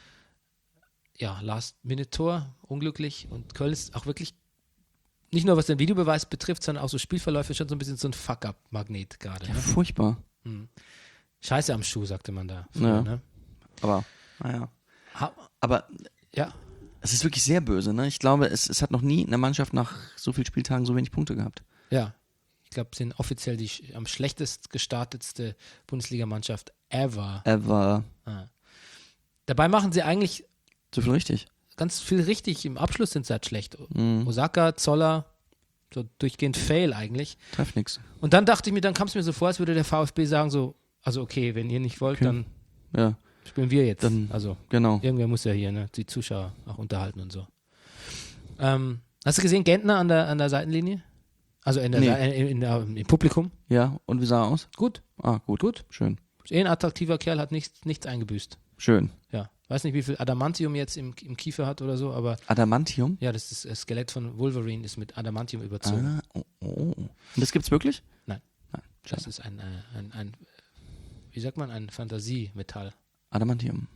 ja, Last-Minute-Tor, unglücklich. Und Köln ist auch wirklich, nicht nur was den Videobeweis betrifft, sondern auch so Spielverläufe schon so ein bisschen so ein Fuck-Up-Magnet gerade. Ja, Ne? furchtbar. Scheiße am Schuh, sagte man da. Früher, Ja. ne? Aber, naja. Ha- Aber Ja, es ist wirklich sehr böse, ne? Ich glaube, es, es hat noch nie eine Mannschaft nach so vielen Spieltagen so wenig Punkte gehabt. ja. Ich glaube, sie sind offiziell die sch- am schlechtest gestartetste Bundesligamannschaft ever. Ever. Dabei machen sie eigentlich So viel richtig. ganz viel richtig. Im Abschluss sind sie halt schlecht. Mhm. Osaka, Zoller, so durchgehend Fail eigentlich. Treff nix. Und dann dachte ich mir, dann kam es mir so vor, als würde der VfB sagen so, also okay, wenn ihr nicht wollt, Okay. dann Ja, spielen wir jetzt. Dann- also genau. irgendwer muss ja hier ne, die Zuschauer auch unterhalten und so. Ähm, hast du gesehen, Gentner an der, an der Seitenlinie? Also in der, Nee. Seite- in, in der, im Publikum? Ja, und wie sah er aus? Gut, Ah, gut. gut. Schön. Ist eh ein attraktiver Kerl, hat nichts, nichts eingebüßt. Schön. Ja, weiß nicht, wie viel Adamantium jetzt im, im Kiefer hat oder so, aber Adamantium? ja, das, ist das Skelett von Wolverine ist mit Adamantium überzogen. Ah, oh, oh. Und das gibt's wirklich? Nein. Nein. Das Schade. ist ein, äh, ein, ein, wie sagt man, ein Fantasiemetall. Adamantium.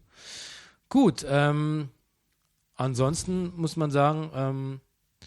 Gut, ähm, ansonsten muss man sagen, ähm,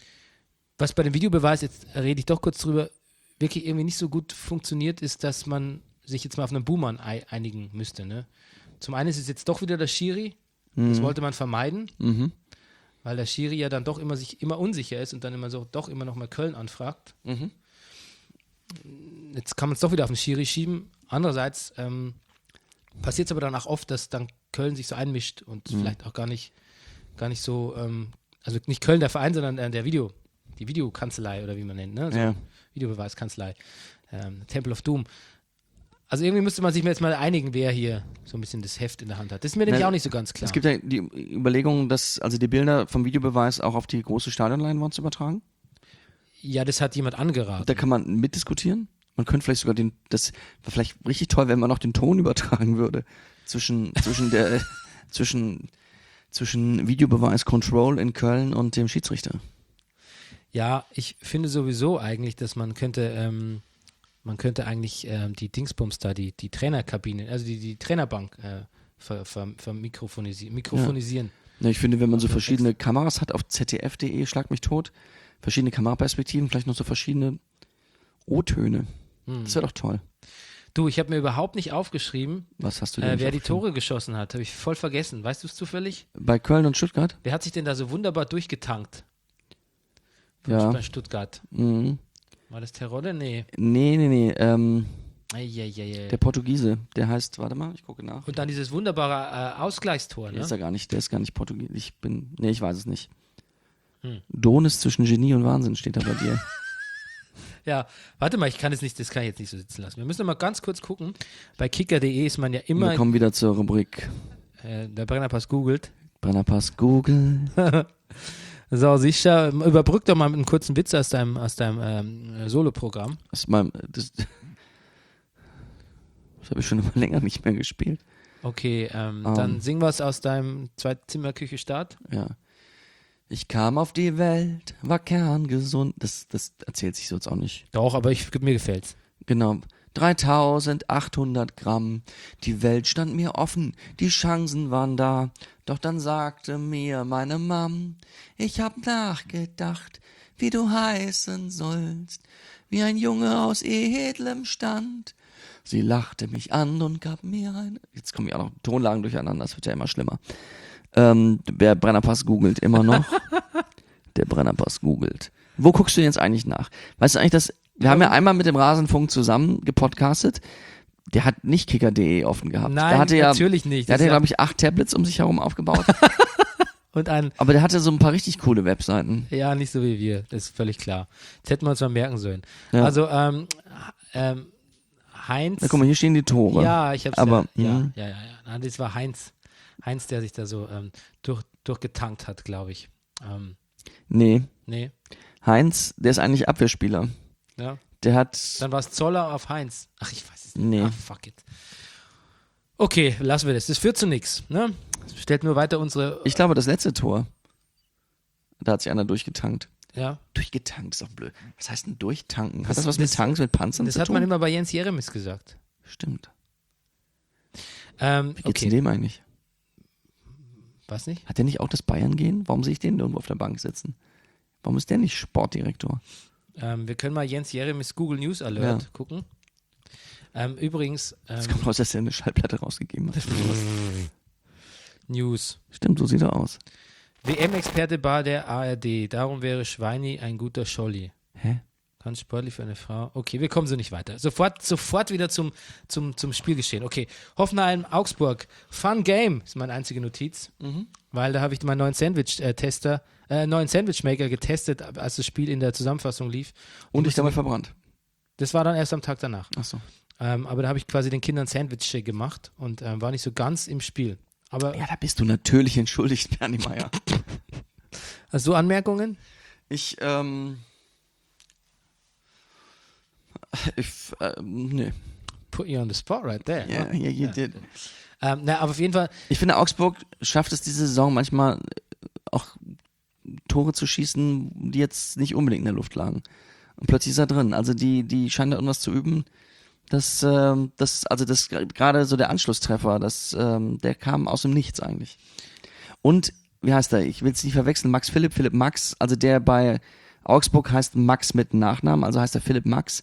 was bei dem Videobeweis, jetzt rede ich doch kurz drüber, wirklich irgendwie nicht so gut funktioniert, ist, dass man sich jetzt mal auf einen Buhmann ei- einigen müsste. Ne? Zum einen ist es jetzt doch wieder der Schiri, das wollte man vermeiden, Mhm. weil der Schiri ja dann doch immer sich immer unsicher ist und dann immer so doch immer noch mal Köln anfragt. Mhm. Jetzt kann man es doch wieder auf den Schiri schieben. Andererseits ähm, passiert es aber dann auch oft, dass dann Köln sich so einmischt und Mhm. vielleicht auch gar nicht, gar nicht so, ähm, also nicht Köln der Verein, sondern äh, der Video, die Videokanzlei oder wie man nennt, ne? So Ja. Videobeweiskanzlei, ähm, Temple of Doom. Also irgendwie müsste man sich jetzt mal einigen, wer hier so ein bisschen das Heft in der Hand hat. Das ist mir nämlich Na, auch nicht so ganz klar. Es gibt ja die Überlegung, dass also die Bilder vom Videobeweis auch auf die große Stadionleinwand zu übertragen. ja, das hat jemand angeraten. Da kann man mitdiskutieren. Man könnte vielleicht sogar den, das wäre vielleicht richtig toll, wenn man noch den Ton übertragen würde zwischen zwischen der zwischen zwischen Videobeweis Control in Köln und dem Schiedsrichter. Ja, ich finde sowieso eigentlich, dass man könnte, ähm, man könnte eigentlich ähm, die Dingsbums da, die, die Trainerkabine, also die, die Trainerbank äh, ver, ver, ver mikrofonisi mikrofonisieren. Ja, ich finde, wenn man so verschiedene Kameras hat auf z d f punkt de, schlag mich tot, verschiedene Kameraperspektiven, vielleicht noch so verschiedene O-Töne. Hm. Das wäre doch toll. Du, ich habe mir überhaupt nicht aufgeschrieben, Was hast du denn äh, nicht wer die aufgeschrieben? Tore geschossen hat. Habe ich voll vergessen. Weißt du es zufällig? Bei Köln und Stuttgart? Wer hat sich denn da so wunderbar durchgetankt? Von Ja. Bei Stuttgart. Mhm. War das Terodde? Nee. Nee, nee, nee. Ähm, Eieiei. der Portugiese, der heißt, warte mal, ich gucke nach. Und dann dieses wunderbare äh, Ausgleichstor, Der ne? ist er gar nicht, der ist gar nicht Portugiesisch. Ich bin, nee, ich weiß es nicht. Hm. Donis zwischen Genie und Wahnsinn steht da bei dir. Ja, warte mal, ich kann es nicht, das kann ich jetzt nicht so sitzen lassen. Wir müssen noch mal ganz kurz gucken. Bei kicker punkt de ist man ja immer, Wir kommen wieder zur Rubrik äh, der Brennerpass googelt. Brennerpass Google. So, sicher, überbrück doch mal mit einem kurzen Witz aus deinem, aus deinem ähm, Solo-Programm. Aus meinem, das, das habe ich schon immer länger nicht mehr gespielt. Okay, ähm, Um. dann sing was aus deinem Zwei-Zimmer-Küche-Start. Ja. Ich kam auf die Welt, war kerngesund. Das, das erzählt sich so jetzt auch nicht. Doch, aber ich, mir gefällt's. Genau. dreitausendachthundert Gramm. Die Welt stand mir offen, die Chancen waren da. Doch dann sagte mir meine Mam, ich hab nachgedacht, wie du heißen sollst, wie ein Junge aus edlem Stand. Sie lachte mich an und gab mir ein... Jetzt kommen ja auch noch Tonlagen durcheinander, das wird ja immer schlimmer. Ähm, wer Brennerpass googelt, immer noch. Der Brennerpass googelt. Wo guckst du jetzt eigentlich nach? Weißt du eigentlich, dass wir haben ja einmal mit dem Rasenfunk zusammen gepodcastet. Der hat nicht kicker punkt de offen gehabt. Nein, der hatte ja, natürlich nicht. Der Das hatte, ist ja- glaube ich, acht Tablets um sich herum aufgebaut. Und ein, Aber der hatte so ein paar richtig coole Webseiten. ja, nicht so wie wir, das ist völlig klar. Das hätten wir uns mal merken sollen. Ja. Also, ähm, ähm, Heinz. Na, guck mal, hier stehen die Tore. Ja, ich hab's Aber, ja, ja, mh. ja, ja, ja. Nein, das war Heinz. Heinz, der sich da so ähm, durch, durchgetankt hat, glaube ich. Ähm, Nee, nee, Heinz, der ist eigentlich Abwehrspieler. ja. Der hat... Dann war es Zoller auf Heinz. Ach, ich weiß es nicht. Nee. Ah, fuck it. Okay, lassen wir das. Das führt zu nichts. Ne? Das stellt nur weiter unsere. Ich glaube, das letzte Tor, Da hat sich einer durchgetankt. Ja. Durchgetankt ist auch blöd. Was heißt denn durchtanken? Hat Das- das, was das- mit Tanks, mit Panzern Das zu hat tun? man immer bei Jens Jeremis gesagt. Stimmt. Ähm, Wie geht's okay. denn dem eigentlich? Was nicht? Hat der nicht auch das Bayern-Gehen? Warum sehe ich den irgendwo auf der Bank sitzen? Warum ist der nicht Sportdirektor? Ähm, wir können mal Jens Jeremis Google News Alert Ja. gucken. Ähm, übrigens, ähm, Es kommt raus, dass er eine Schallplatte rausgegeben hat. News. Stimmt, so sieht er aus. W M-Experte bei der A R D. Darum wäre Schweini ein guter Scholli. Hä? Ganz sportlich für eine Frau. Okay, wir kommen so nicht weiter. Sofort, sofort wieder zum, zum, zum Spielgeschehen. Okay, Hoffenheim, Augsburg. Fun Game ist meine einzige Notiz, weil da habe ich meinen neuen Sandwich-Tester, äh, neuen Sandwich-Maker getestet, als das Spiel in der Zusammenfassung lief. Und dich dabei verbrannt. Das war dann erst am Tag danach. Achso. Ähm, aber da habe ich quasi den Kindern Sandwich gemacht und ähm, war nicht so ganz im Spiel. Aber Ja, da bist du natürlich entschuldigt, Bernie Meyer. hast du Anmerkungen? Ich, ähm. Ich, äh, nee. Put you on the spot right there. Ja, ja, you did. Ähm, na, aber auf jeden Fall, Ich finde, Augsburg schafft es diese Saison manchmal auch Tore zu schießen, die jetzt nicht unbedingt in der Luft lagen. Und plötzlich ist er drin. Also die, die scheinen da irgendwas zu üben. Das, ähm, das, also das gerade so der Anschlusstreffer, das, ähm, der kam aus dem Nichts eigentlich. Und, wie heißt er? Ich will es nicht verwechseln, Max Philipp, Philipp Max, also der bei Augsburg heißt Max mit Nachnamen, also heißt er Philipp Max.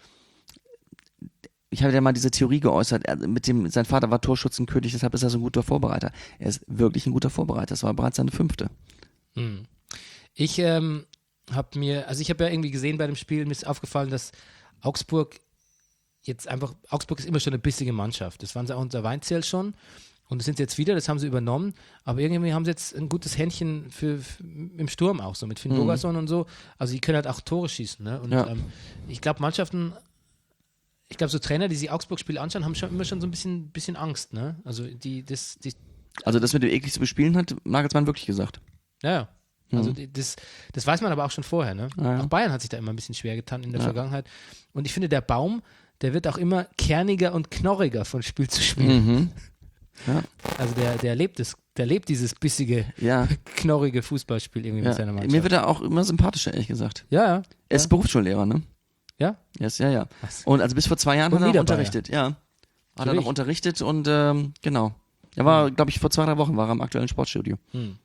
Ich habe ja mal diese Theorie geäußert, er, mit dem, sein Vater war Torschützenkönig, deshalb ist er so ein guter Vorbereiter. Er ist wirklich ein guter Vorbereiter, das war bereits seine fünfte. hm. ich ähm, habe mir, also ich habe ja irgendwie gesehen bei dem Spiel, mir ist aufgefallen, dass Augsburg jetzt einfach, Augsburg ist immer schon eine bissige Mannschaft. Das waren sie auch unter Weinzierl schon und das sind sie jetzt wieder, das haben sie übernommen, aber irgendwie haben sie jetzt ein gutes Händchen für, für im Sturm auch so, mit Finn Mhm. Bogason und so, also die können halt auch Tore schießen, ne? Und Ja. ähm, ich glaube Mannschaften, ich glaube so Trainer, die sich Augsburg-Spiele anschauen, haben schon immer schon so ein bisschen, bisschen Angst, ne? Also die, das, die, Also das mit dem eklig zu bespielen hat Nagelsmann wirklich gesagt. ja, ja. Also Mhm. die- das, das weiß man aber auch schon vorher. Ne? Ja, ja. Auch Bayern hat sich da immer ein bisschen schwer getan in der Ja. Vergangenheit. Und ich finde, der Baum, der wird auch immer kerniger und knorriger von Spiel zu Spiel. Mhm. Ja. Also der, der lebt es, der lebt dieses bissige, Ja. knorrige Fußballspiel irgendwie ja. mit seiner Mannschaft. Mir wird er auch immer sympathischer, ehrlich gesagt. ja, ja. Er ist Berufsschullehrer, ne? Ja? Yes, ja, ja. Was? Und also bis vor zwei Jahren Und hat er noch Niederbayer. unterrichtet, ja. Hat er Natürlich. noch unterrichtet und ähm, genau. Er war, glaube ich, vor zwei, drei Wochen war er im aktuellen Sportstudio. Hm.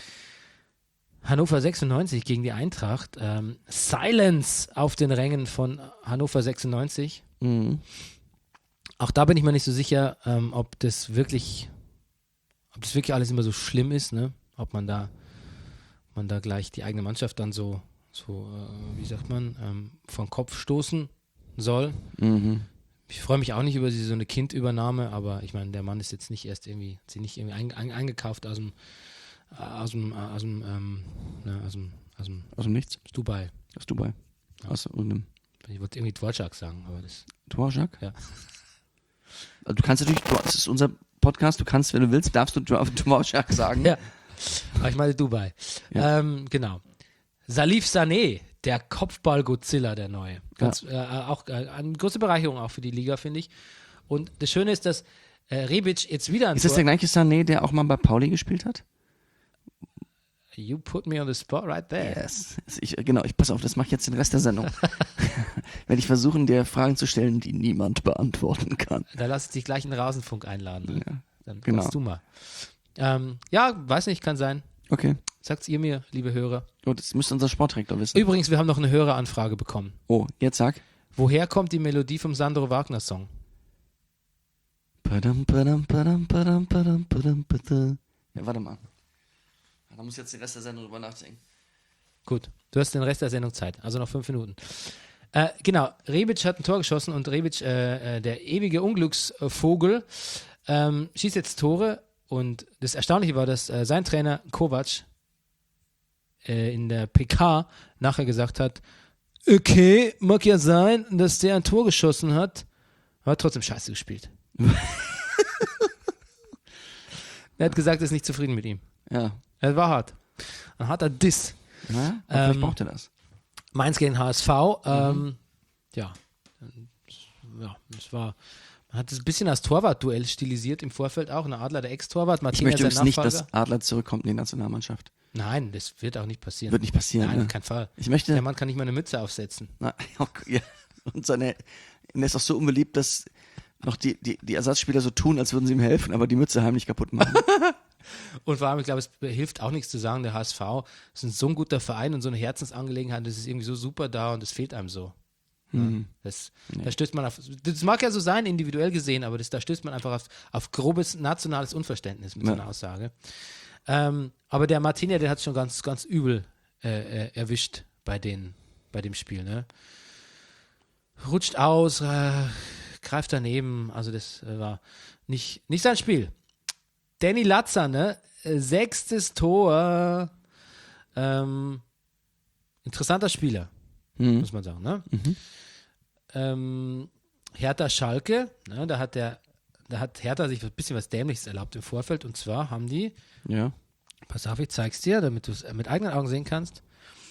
Hannover sechsundneunzig gegen die Eintracht. Ähm, Silence auf den Rängen von Hannover sechsundneunzig. Mhm. Auch da bin ich mir nicht so sicher, ähm, ob das wirklich, ob das wirklich alles immer so schlimm ist, ne? Ob man da, man da gleich die eigene Mannschaft dann so, so äh, wie sagt man, ähm, vom Kopf stoßen soll. Mhm. Ich freue mich auch nicht über so eine Kindübernahme, aber ich meine, der Mann ist jetzt nicht erst irgendwie, hat sich nicht irgendwie ein, ein, eingekauft aus dem, äh, aus dem, äh, aus dem, ähm, ne, aus dem, aus dem Aus dem Nichts? aus Dubai. Aus Dubai. Aus irgendeinem Ich wollte irgendwie Dvorak sagen, aber das, Dvorak? Ja. Also du kannst natürlich, du, das ist unser Podcast, du kannst, wenn du willst, darfst du Dvorak sagen. ja. Aber ich meine Dubai. Ja. Ähm, genau. Salif Sané, der Kopfball-Godzilla, der neue. Ganz, äh, auch äh, eine große Bereicherung auch für die Liga, finde ich. Und das Schöne ist, dass äh, Rebic jetzt wieder ein Ist das der gleiche Sané, der auch mal bei Pauli gespielt hat? You put me on the spot right there. Yes. Ich, genau, ich pass auf, das mache ich jetzt den Rest der Sendung. Werde ich versuchen, dir Fragen zu stellen, die niemand beantworten kann. Da lass ich dich gleich in den Rasenfunk einladen. Ne? Ja. Dann genau. machst du mal. Ähm, ja, weiß nicht, kann sein. Okay. Sagt's ihr mir, liebe Hörer. Gut, das müsste unser Sportdirektor wissen. Übrigens, wir haben noch eine Höreranfrage bekommen. Oh, jetzt sag. Woher kommt die Melodie vom Sandro Wagner Song? Padam, padam, padam, padam, padam, padam, padam. Ja, warte mal. Da muss ich jetzt den Rest der Sendung drüber nachdenken. Gut, du hast den Rest der Sendung Zeit, also noch fünf Minuten. Äh, genau, Rebic hat ein Tor geschossen und Rebic, äh, äh, der ewige Unglücksvogel, ähm, schießt jetzt Tore und das Erstaunliche war, dass äh, sein Trainer Kovac äh, in der P K nachher gesagt hat, okay, mag ja sein, dass der ein Tor geschossen hat, aber hat trotzdem scheiße gespielt. Er hat gesagt, er ist nicht zufrieden mit ihm. Ja. Er war hart. Ein harter Diss. Na, vielleicht Ähm, braucht er das. Mainz gegen H S V. Ähm, ja. ja, es war Man hat es ein bisschen als Torwartduell stilisiert im Vorfeld auch. Eine Adler, der Ex-Torwart, Ich Martinez, möchte der übrigens nicht, Nachfolger. dass Adler zurückkommt in die Nationalmannschaft. Nein, das wird auch nicht passieren. Wird nicht passieren. Nein, ne? auf keinen Fall. Ich möchte. Der Mann kann nicht mal eine Mütze aufsetzen. Na, ja. Und seine, er ist auch so unbeliebt, dass noch die, die, die Ersatzspieler so tun, als würden sie ihm helfen, aber die Mütze heimlich kaputt machen. Und vor allem, ich glaube, es hilft auch nichts zu sagen, der H S V ist ein so ein guter Verein und so eine Herzensangelegenheit, das ist irgendwie so super da und das fehlt einem so. Hm. Das, Da stößt man auf, das mag ja so sein, individuell gesehen, aber das, da stößt man einfach auf, auf grobes nationales Unverständnis mit Ja. so einer Aussage. Ähm, aber der Martinez, der hat schon ganz, ganz übel äh, äh, erwischt bei, den, bei dem Spiel. Ne? Rutscht aus, äh, greift daneben, also das äh, war nicht, nicht sein Spiel. Danny Latzer, ne? Äh, sechstes Tor. Ähm, interessanter Spieler, Mhm. muss man sagen. Ne? Mhm. Ähm, Hertha Schalke, ne? da, hat der, da hat Hertha sich ein bisschen was Dämliches erlaubt im Vorfeld. Und zwar haben die, Ja. pass auf, ich zeig's dir, damit du es mit eigenen Augen sehen kannst.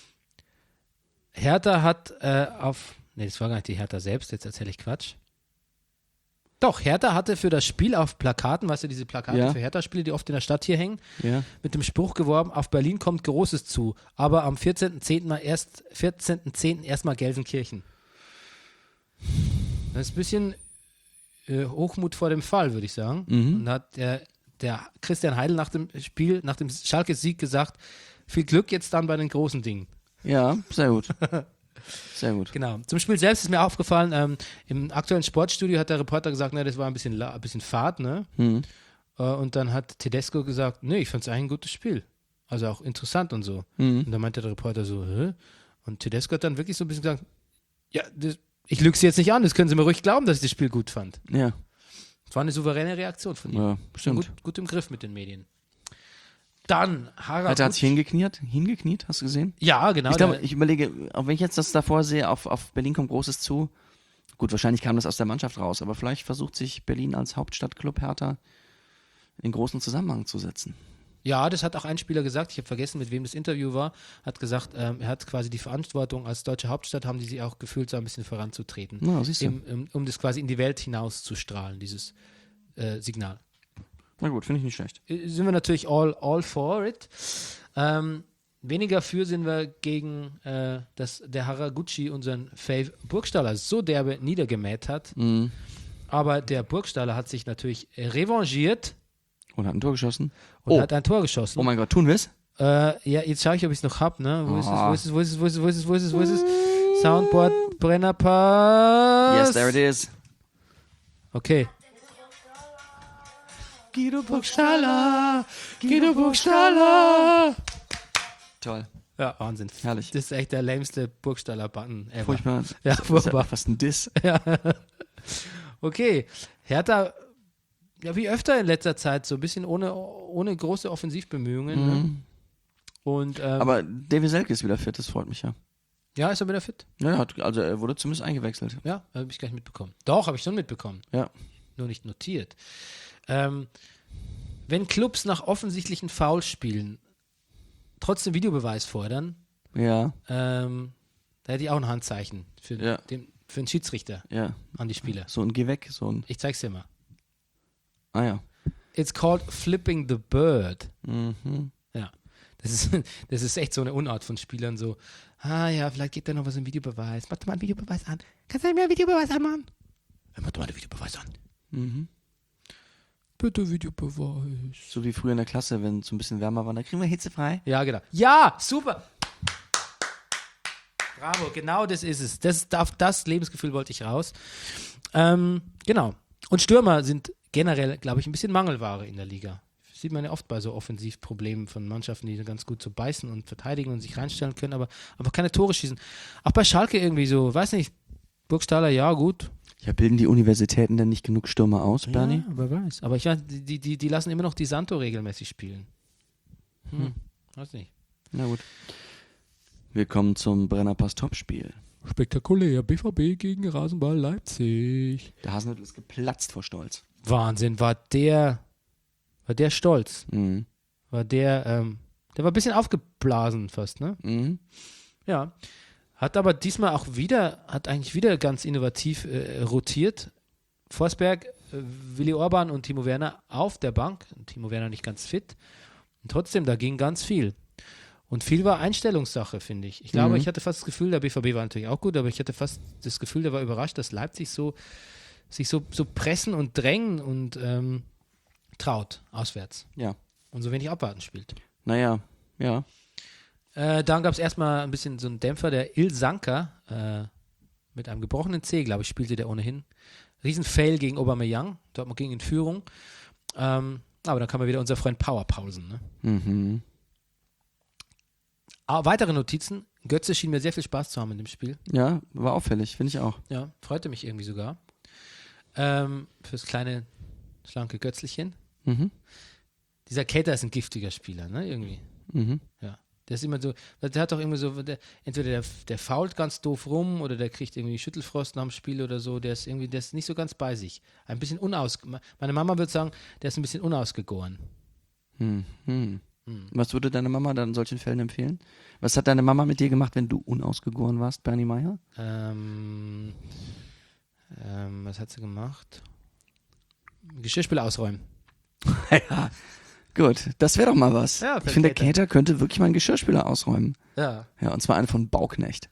Hertha hat äh, auf, ne, das war gar nicht die Hertha selbst, jetzt erzähle ich Quatsch. Doch, Hertha hatte für das Spiel auf Plakaten, weißt du, diese Plakate Ja. für Hertha-Spiele, die oft in der Stadt hier hängen, Ja. mit dem Spruch geworben, auf Berlin kommt Großes zu, aber am vierzehnten zehnten mal erst, vierzehnten zehnten erstmal Gelsenkirchen. Das ist ein bisschen äh, Hochmut vor dem Fall, würde ich sagen. Mhm. Und da hat der, der Christian Heidel nach dem Spiel, nach dem Schalke-Sieg gesagt, viel Glück jetzt dann bei den großen Dingen. Ja, sehr gut. Sehr gut. Genau. Zum Spiel selbst ist mir aufgefallen, ähm, im aktuellen Sportstudio hat der Reporter gesagt, na, das war ein bisschen, la- ein bisschen Fahrt, ne? Mhm. Äh, und dann hat Tedesco gesagt, nee, ich fand es eigentlich ein gutes Spiel. Also auch interessant und so. Mhm. Und dann meinte der Reporter so, hä? Und Tedesco hat dann wirklich so ein bisschen gesagt, ja, das, ich lüge sie jetzt nicht an, das können Sie mir ruhig glauben, dass ich das Spiel gut fand. Ja. Das war eine souveräne Reaktion von ihm. Ja, stimmt. Gut, gut im Griff mit den Medien. Dann Haraguchi. Hat er hat sich hingekniet? Hingekniet, hast du gesehen? Ja, genau. ich glaube, der- ich überlege, auch wenn ich jetzt das davor sehe, auf, auf Berlin kommt Großes zu. Gut, wahrscheinlich kam das aus der Mannschaft raus, aber vielleicht versucht sich Berlin als Hauptstadtclub Hertha in großen Zusammenhang zu setzen. Ja, das hat auch ein Spieler gesagt, ich habe vergessen, mit wem das Interview war, hat gesagt, ähm, er hat quasi die Verantwortung als deutsche Hauptstadt, haben die sich auch gefühlt, so ein bisschen voranzutreten, Na, siehst du. Im, im, um das quasi in die Welt hinauszustrahlen, dieses äh, Signal. Na gut, finde ich nicht schlecht. Äh, Sind wir natürlich all, all for it. Ähm, weniger für sind wir gegen, äh, dass der Haraguchi unseren Fave Burgstaller so derbe niedergemäht hat, Mhm. aber der Burgstaller hat sich natürlich revanchiert Und hat ein Tor geschossen. und Oh. hat ein Tor geschossen. Oh mein Gott, tun wir es? Äh, ja, jetzt schaue ich, ob ich es noch habe, ne? Wo ist es, Ah. wo ist es, wo ist es, wo ist es, wo ist es, wo ist es, wo ist es? Soundboard, Brennerpass. Yes, there it is. Okay. Guido Burgstaller, Guido Burgstaller. Toll. Ja, Wahnsinn. Herrlich. Das ist echt der lämste Burgstaller-Button ever. Furchtbar. Ja, Das ist furchtbar. fast ein Diss. Okay, Hertha, ja, wie öfter in letzter Zeit, so ein bisschen ohne, ohne große Offensivbemühungen. Ne? Mhm. Und, ähm, Aber Davy Selke ist wieder fit, das freut mich ja. ja, ist er wieder fit? Ja, er hat, also er wurde zumindest eingewechselt. Ja, habe ich gar nicht mitbekommen. Doch, habe ich schon mitbekommen. Ja. Nur nicht notiert. Ähm, wenn Clubs nach offensichtlichen Foulspielen trotzdem Videobeweis fordern, Ja, ähm, da hätte ich auch ein Handzeichen für, Ja. den, für den Schiedsrichter ja. an die Spieler. So ein Geh weg, so ein. Ich zeig's dir mal. Ah ja. It's called flipping the bird. Mhm. Ja. Das ist, das ist echt so eine Unart von Spielern, so, ah ja, vielleicht geht da noch was im Videobeweis. Mach doch mal einen Videobeweis an. Kannst du mir einen Videobeweis anmachen? Ja, mach doch mal einen Videobeweis an. Mhm. Bitte Videobeweis. So wie früher in der Klasse, wenn es so ein bisschen wärmer war, da kriegen wir hitzefrei. Ja, genau. Ja, super. Bravo, genau das ist es. Das, auf das Lebensgefühl wollte ich raus. Ähm, genau. Und Stürmer sind generell, glaube ich, ein bisschen Mangelware in der Liga. Sieht man ja oft bei so Offensivproblemen von Mannschaften, die ganz gut so beißen und verteidigen und sich reinstellen können, aber einfach keine Tore schießen. Auch bei Schalke irgendwie so, weiß nicht, Burgstaller, ja, gut. Ja, bilden die Universitäten denn nicht genug Stürmer aus, Bernie? Ja, wer weiß. Aber ich weiß, die, die, die lassen immer noch die Santo regelmäßig spielen. Hm, weiß nicht. Na gut. Wir kommen zum Brennerpass Topspiel. Spektakulär, B V B gegen Rasenball Leipzig. Der Hasenhüttl ist geplatzt vor Stolz. Wahnsinn, war der, war der stolz. Mhm. War der, ähm, der war ein bisschen aufgeblasen fast, ne? Mhm. Ja. Hat aber diesmal auch wieder, hat eigentlich wieder ganz innovativ äh, rotiert. Forsberg, äh, Willi Orban und Timo Werner auf der Bank. Timo Werner nicht ganz fit. Und trotzdem, da ging ganz viel. Und viel war Einstellungssache, finde ich. Ich glaube, Mhm. ich hatte fast das Gefühl, der B V B war natürlich auch gut, aber ich hatte fast das Gefühl, der war überrascht, dass Leipzig so sich so, so pressen und drängen und ähm, traut auswärts. Ja. Und so wenig abwarten spielt. Naja, ja. Äh, dann gab es erstmal ein bisschen so einen Dämpfer, der Il Sanka äh, mit einem gebrochenen Zeh, glaube ich, spielte der ohnehin. Riesenfail gegen Aubameyang, dort ging in Führung. Ähm, aber dann kam wieder unser Freund Powerpausen. Ne? Mhm. Ah, weitere Notizen. Götze schien mir sehr viel Spaß zu haben in dem Spiel. Ja, war auffällig, finde ich auch. Ja, freute mich irgendwie sogar. Ähm, fürs kleine, schlanke Götzlichen. Mhm. Dieser Keita ist ein giftiger Spieler, ne, irgendwie. Mhm. Ja. Der ist immer so, der hat doch irgendwie so, der, entweder der, der fault ganz doof rum oder der kriegt irgendwie Schüttelfrost nach dem Spiel oder so. Der ist irgendwie, der ist nicht so ganz bei sich. Ein bisschen unaus, meine Mama würde sagen, der ist ein bisschen unausgegoren. Hm. Hm. Was würde deine Mama dann in solchen Fällen empfehlen? Was hat deine Mama mit dir gemacht, wenn du unausgegoren warst, Bernie Meyer? Ähm, ähm, was hat sie gemacht? Geschirrspüler ausräumen. Ja. Gut, das wäre doch mal was. Ja, ich finde, der Kater. Kater könnte wirklich mal einen Geschirrspüler ausräumen. Ja. Ja, und zwar einen von Bauknecht.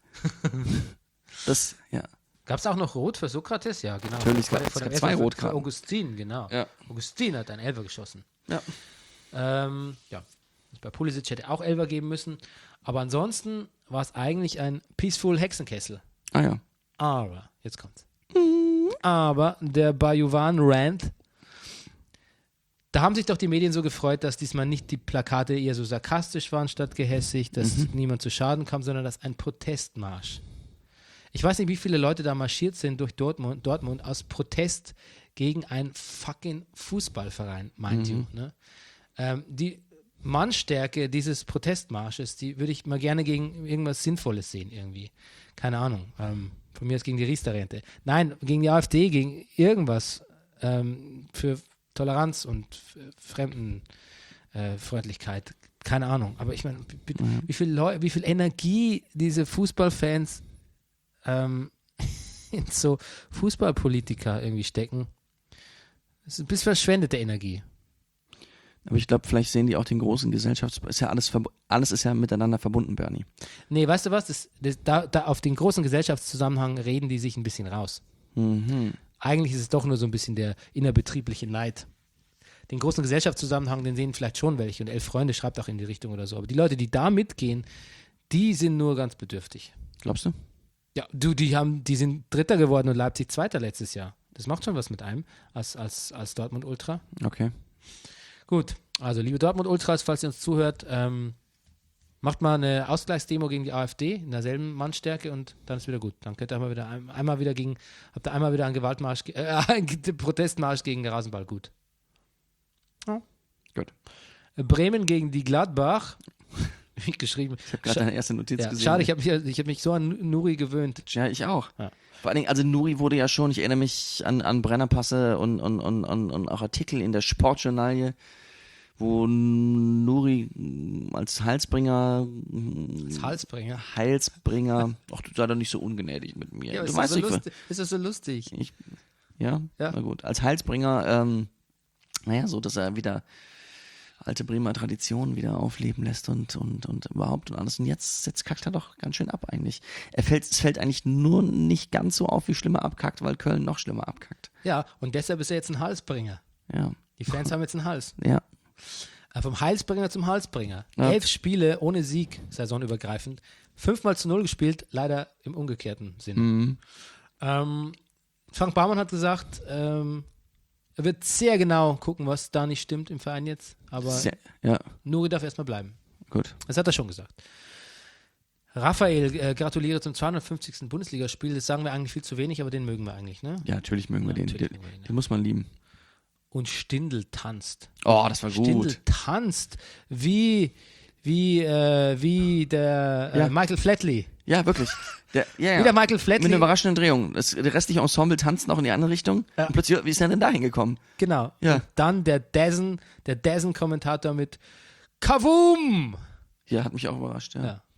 Das, ja. Gab es auch noch Rot für Sokrates? Ja, genau. Natürlich, Vor es der- vor gab dem zwei Elfer für- Rotkarten. Für Augustin, genau. Ja. Augustin hat einen Elfer geschossen. Ja. Ähm, ja. Bei Pulisic hätte auch Elfer geben müssen. Aber ansonsten war es eigentlich ein Peaceful Hexenkessel. Ah ja. Aber, jetzt kommt's. Aber der Bajuwan-Rant, da haben sich doch die Medien so gefreut, dass diesmal nicht die Plakate eher so sarkastisch waren statt gehässig, dass niemand zu Schaden kam, sondern dass ein Protestmarsch. Ich weiß nicht, wie viele Leute da marschiert sind durch Dortmund, Dortmund aus Protest gegen einen fucking Fußballverein, mind you. Ne? Ähm, die Mannstärke dieses Protestmarsches, die würde ich mal gerne gegen irgendwas Sinnvolles sehen irgendwie. Keine Ahnung. Ähm, von mir aus gegen die Riester-Rente. Nein, gegen die AfD, gegen irgendwas ähm, für Toleranz und f- Fremdenfreundlichkeit. Keine Ahnung. Aber ich meine, wie, wie, viel Leu- wie viel Energie diese Fußballfans ähm, in so Fußballpolitiker irgendwie stecken. Das ist ein bisschen verschwendete Energie. Aber ich glaube, vielleicht sehen die auch den großen Gesellschafts... Ist ja alles, verb- alles ist ja miteinander verbunden, Bernie. Nee, weißt du was? Das, das, da, da auf den großen Gesellschaftszusammenhang reden die sich ein bisschen raus. Mhm. Eigentlich ist es doch nur so ein bisschen der innerbetriebliche Neid. Den großen Gesellschaftszusammenhang, den sehen vielleicht schon welche. Und Elf Freunde schreibt auch in die Richtung oder so. Aber die Leute, die da mitgehen, die sind nur ganz bedürftig. Glaubst du? Ja, du, die haben, die sind Dritter geworden und Leipzig Zweiter letztes Jahr. Das macht schon was mit einem als, als, als Dortmund-Ultra. Okay. Gut, also liebe Dortmund-Ultras, falls ihr uns zuhört, ähm, macht mal eine Ausgleichsdemo gegen die AfD in derselben Mannstärke und dann ist wieder gut. Dann könnt ihr einmal wieder, ein, einmal wieder gegen, habt ihr einmal wieder einen Gewaltmarsch, ge- äh, einen Protestmarsch gegen den Rasenball. Gut. Ja. Gut. Bremen gegen die Gladbach. Wie geschrieben. Ich habe gerade deine erste Notiz Ja, gesehen. schade, ich habe mich, ich hab mich so an Nuri gewöhnt. Ja, ich auch. Ja. Vor allen Dingen, also Nuri wurde ja schon, ich erinnere mich an, an Brennerpasse und, und, und, und, und auch Artikel in der Sportjournalie, wo Nuri als Halsbringer, Als Halsbringer. Heilsbringer, ach, du sei doch nicht so ungnädig mit mir. Ja, du ist, das weißt, so ich, lustig, ist das so lustig? ich, ja? Ja. Na gut. Als Heilsbringer, ähm, naja, so, dass er wieder alte Bremer Traditionen wieder aufleben lässt und, und, und überhaupt und alles. Und jetzt, jetzt kackt er doch ganz schön ab eigentlich. Er fällt, es fällt eigentlich nur nicht ganz so auf, wie schlimmer abkackt, weil Köln noch schlimmer abkackt. Ja, und deshalb ist er jetzt ein Halsbringer. Ja. Die Fans haben jetzt einen Hals. Ja. Äh, Vom Heilsbringer zum Halsbringer. Ja. Elf Spiele ohne Sieg, saisonübergreifend. Fünfmal zu null gespielt, leider im umgekehrten Sinne. Mhm. Ähm, Frank Baumann hat gesagt, ähm, er wird sehr genau gucken, was da nicht stimmt im Verein jetzt. Aber Sehr, ja, Nuri darf erstmal bleiben. gut. Das hat er schon gesagt. Raphael, äh, gratuliere zum zweihundertfünfzigsten Bundesligaspiel. Das sagen wir eigentlich viel zu wenig, aber den mögen wir eigentlich, ne? Ja, natürlich mögen wir Ja, den. natürlich Den, mögen wir den, ja. den muss man lieben. Und Stindl tanzt. Oh, das war Stindl gut. tanzt wie, wie, äh, wie der äh, Ja. Michael Flatley. Ja, wirklich. Der, ja, ja. Wie der Michael Mit Flatley. einer überraschenden Drehung. Das, der restliche Ensemble tanzt noch in die andere Richtung. Ja. Und plötzlich, wie ist er denn da hingekommen? Genau. Ja. Und dann der Dazen, der Dazen-Kommentator mit Kavum. Ja, hat mich auch überrascht, ja. Ja.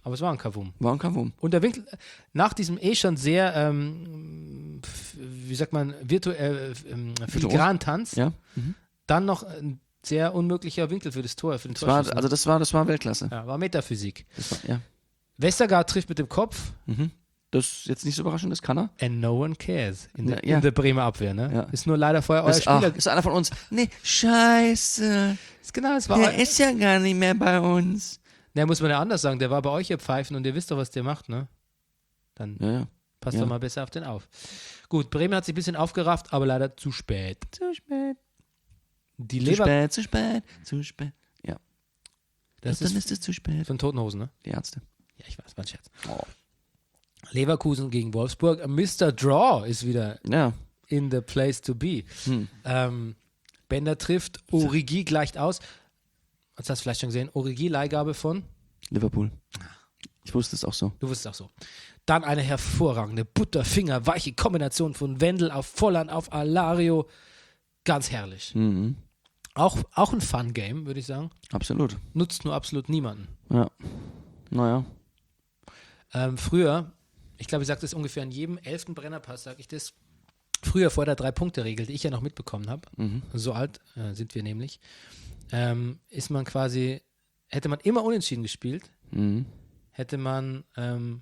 aber es war ein Kavum. War ein Kavum. Und der Winkel, nach diesem eh schon sehr, ähm, wie sagt man, virtuell, ähm, filigranen Tanz, Ja. Mhm. dann noch ein sehr unmöglicher Winkel für das Tor, für den Das war, Torschuss. also das war, das war Weltklasse. ja, war Metaphysik. Das war, ja. Westergaard trifft mit dem Kopf Mhm. Das ist jetzt nicht so überraschend, das kann er. and no one cares in, Ja, der, ja. in der Bremer Abwehr. Ne? Ja. Ist nur leider vorher euer Das ist, ach, Spieler. ist einer von uns. Nee, scheiße. Ist genau, es war Der eu- ist ja gar nicht mehr bei uns. Ne, muss man ja anders sagen, der war bei euch, ihr Pfeifen, und ihr wisst doch, was der macht, ne? Dann Ja, ja. passt Ja. doch mal besser auf den auf. Gut, Bremen hat sich ein bisschen aufgerafft, aber leider zu spät. Zu spät. Die Zu Lever, spät, zu spät, zu spät. Ja. das dann ist ist es zu spät. von Toten Hosen, ne? Die Ärzte. Ja, ich weiß, war ein Scherz. Oh. Leverkusen gegen Wolfsburg. Mister Draw ist wieder Ja. in the place to be. Hm. Ähm, Bender trifft, Origi gleicht aus. Hast du das vielleicht schon gesehen? Origi, Leihgabe von? Liverpool. Ich wusste es auch so. Du wusstest auch so. Dann eine hervorragende, butterfinger, weiche Kombination von Wendel auf Volland auf Alario. Ganz herrlich. Mhm. Auch, auch ein Fun-Game, würde ich sagen. Absolut. Nutzt nur absolut niemanden. Ja. Naja. Ähm, früher, ich glaube, ich sage das ungefähr an jedem elften Brennerpass, sage ich das. Früher vor der Drei-Punkte-Regel, die ich ja noch mitbekommen habe, Mhm. so alt äh, sind wir nämlich, ähm, ist man quasi, hätte man immer unentschieden gespielt, Mhm. hätte man ähm,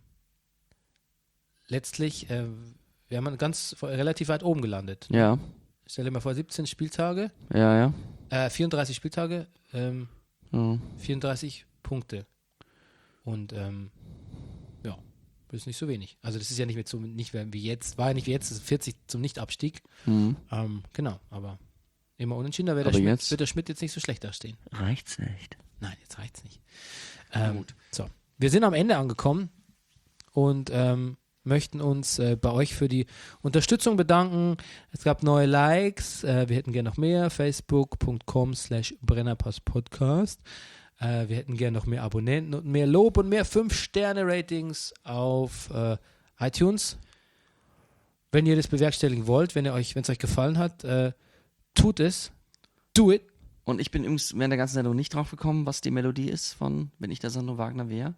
letztlich, äh, wäre man ganz relativ weit oben gelandet. Ja. Stell dir mal vor, siebzehn Spieltage, Ja, ja. äh, vierunddreißig Spieltage, ähm, ja. vierunddreißig Punkte. Und ähm, ja, das ist nicht so wenig. Also das ist ja nicht mehr so, nicht mehr wie jetzt, war ja nicht wie jetzt, das ist vierzig zum Nichtabstieg. Mhm. Ähm, genau, aber immer unentschieden, da wird der, Aber Schmidt, jetzt- wird der Schmidt jetzt nicht so schlecht dastehen. Reicht's nicht. Nein, jetzt reicht's nicht. Ähm, so, wir sind am Ende angekommen und ähm, möchten uns äh, bei euch für die Unterstützung bedanken. Es gab neue Likes, äh, wir hätten gerne noch mehr. Facebook.com slash Brennerpass-Podcast. Äh, wir hätten gerne noch mehr Abonnenten und mehr Lob und mehr fünf Sterne Ratings auf äh, iTunes. Wenn ihr das bewerkstelligen wollt, wenn ihr euch, wenn es euch gefallen hat, äh, tut es. Do it. Und ich bin übrigens während der ganzen Sendung nicht drauf gekommen, was die Melodie ist von Wenn ich der Sandro Wagner wäre.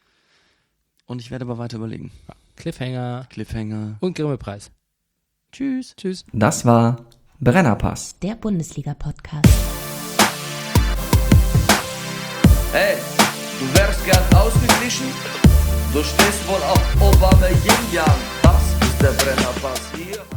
Und ich werde aber weiter überlegen. Cliffhanger Cliffhanger. und Grimme-Preis. Tschüss. Tschüss. Das war Brennerpass. Der Bundesliga-Podcast. Hey, du wärst gern ausgeglichen? Du stehst wohl auf Obama Yin Yang. Das ist der Brennerpass hier.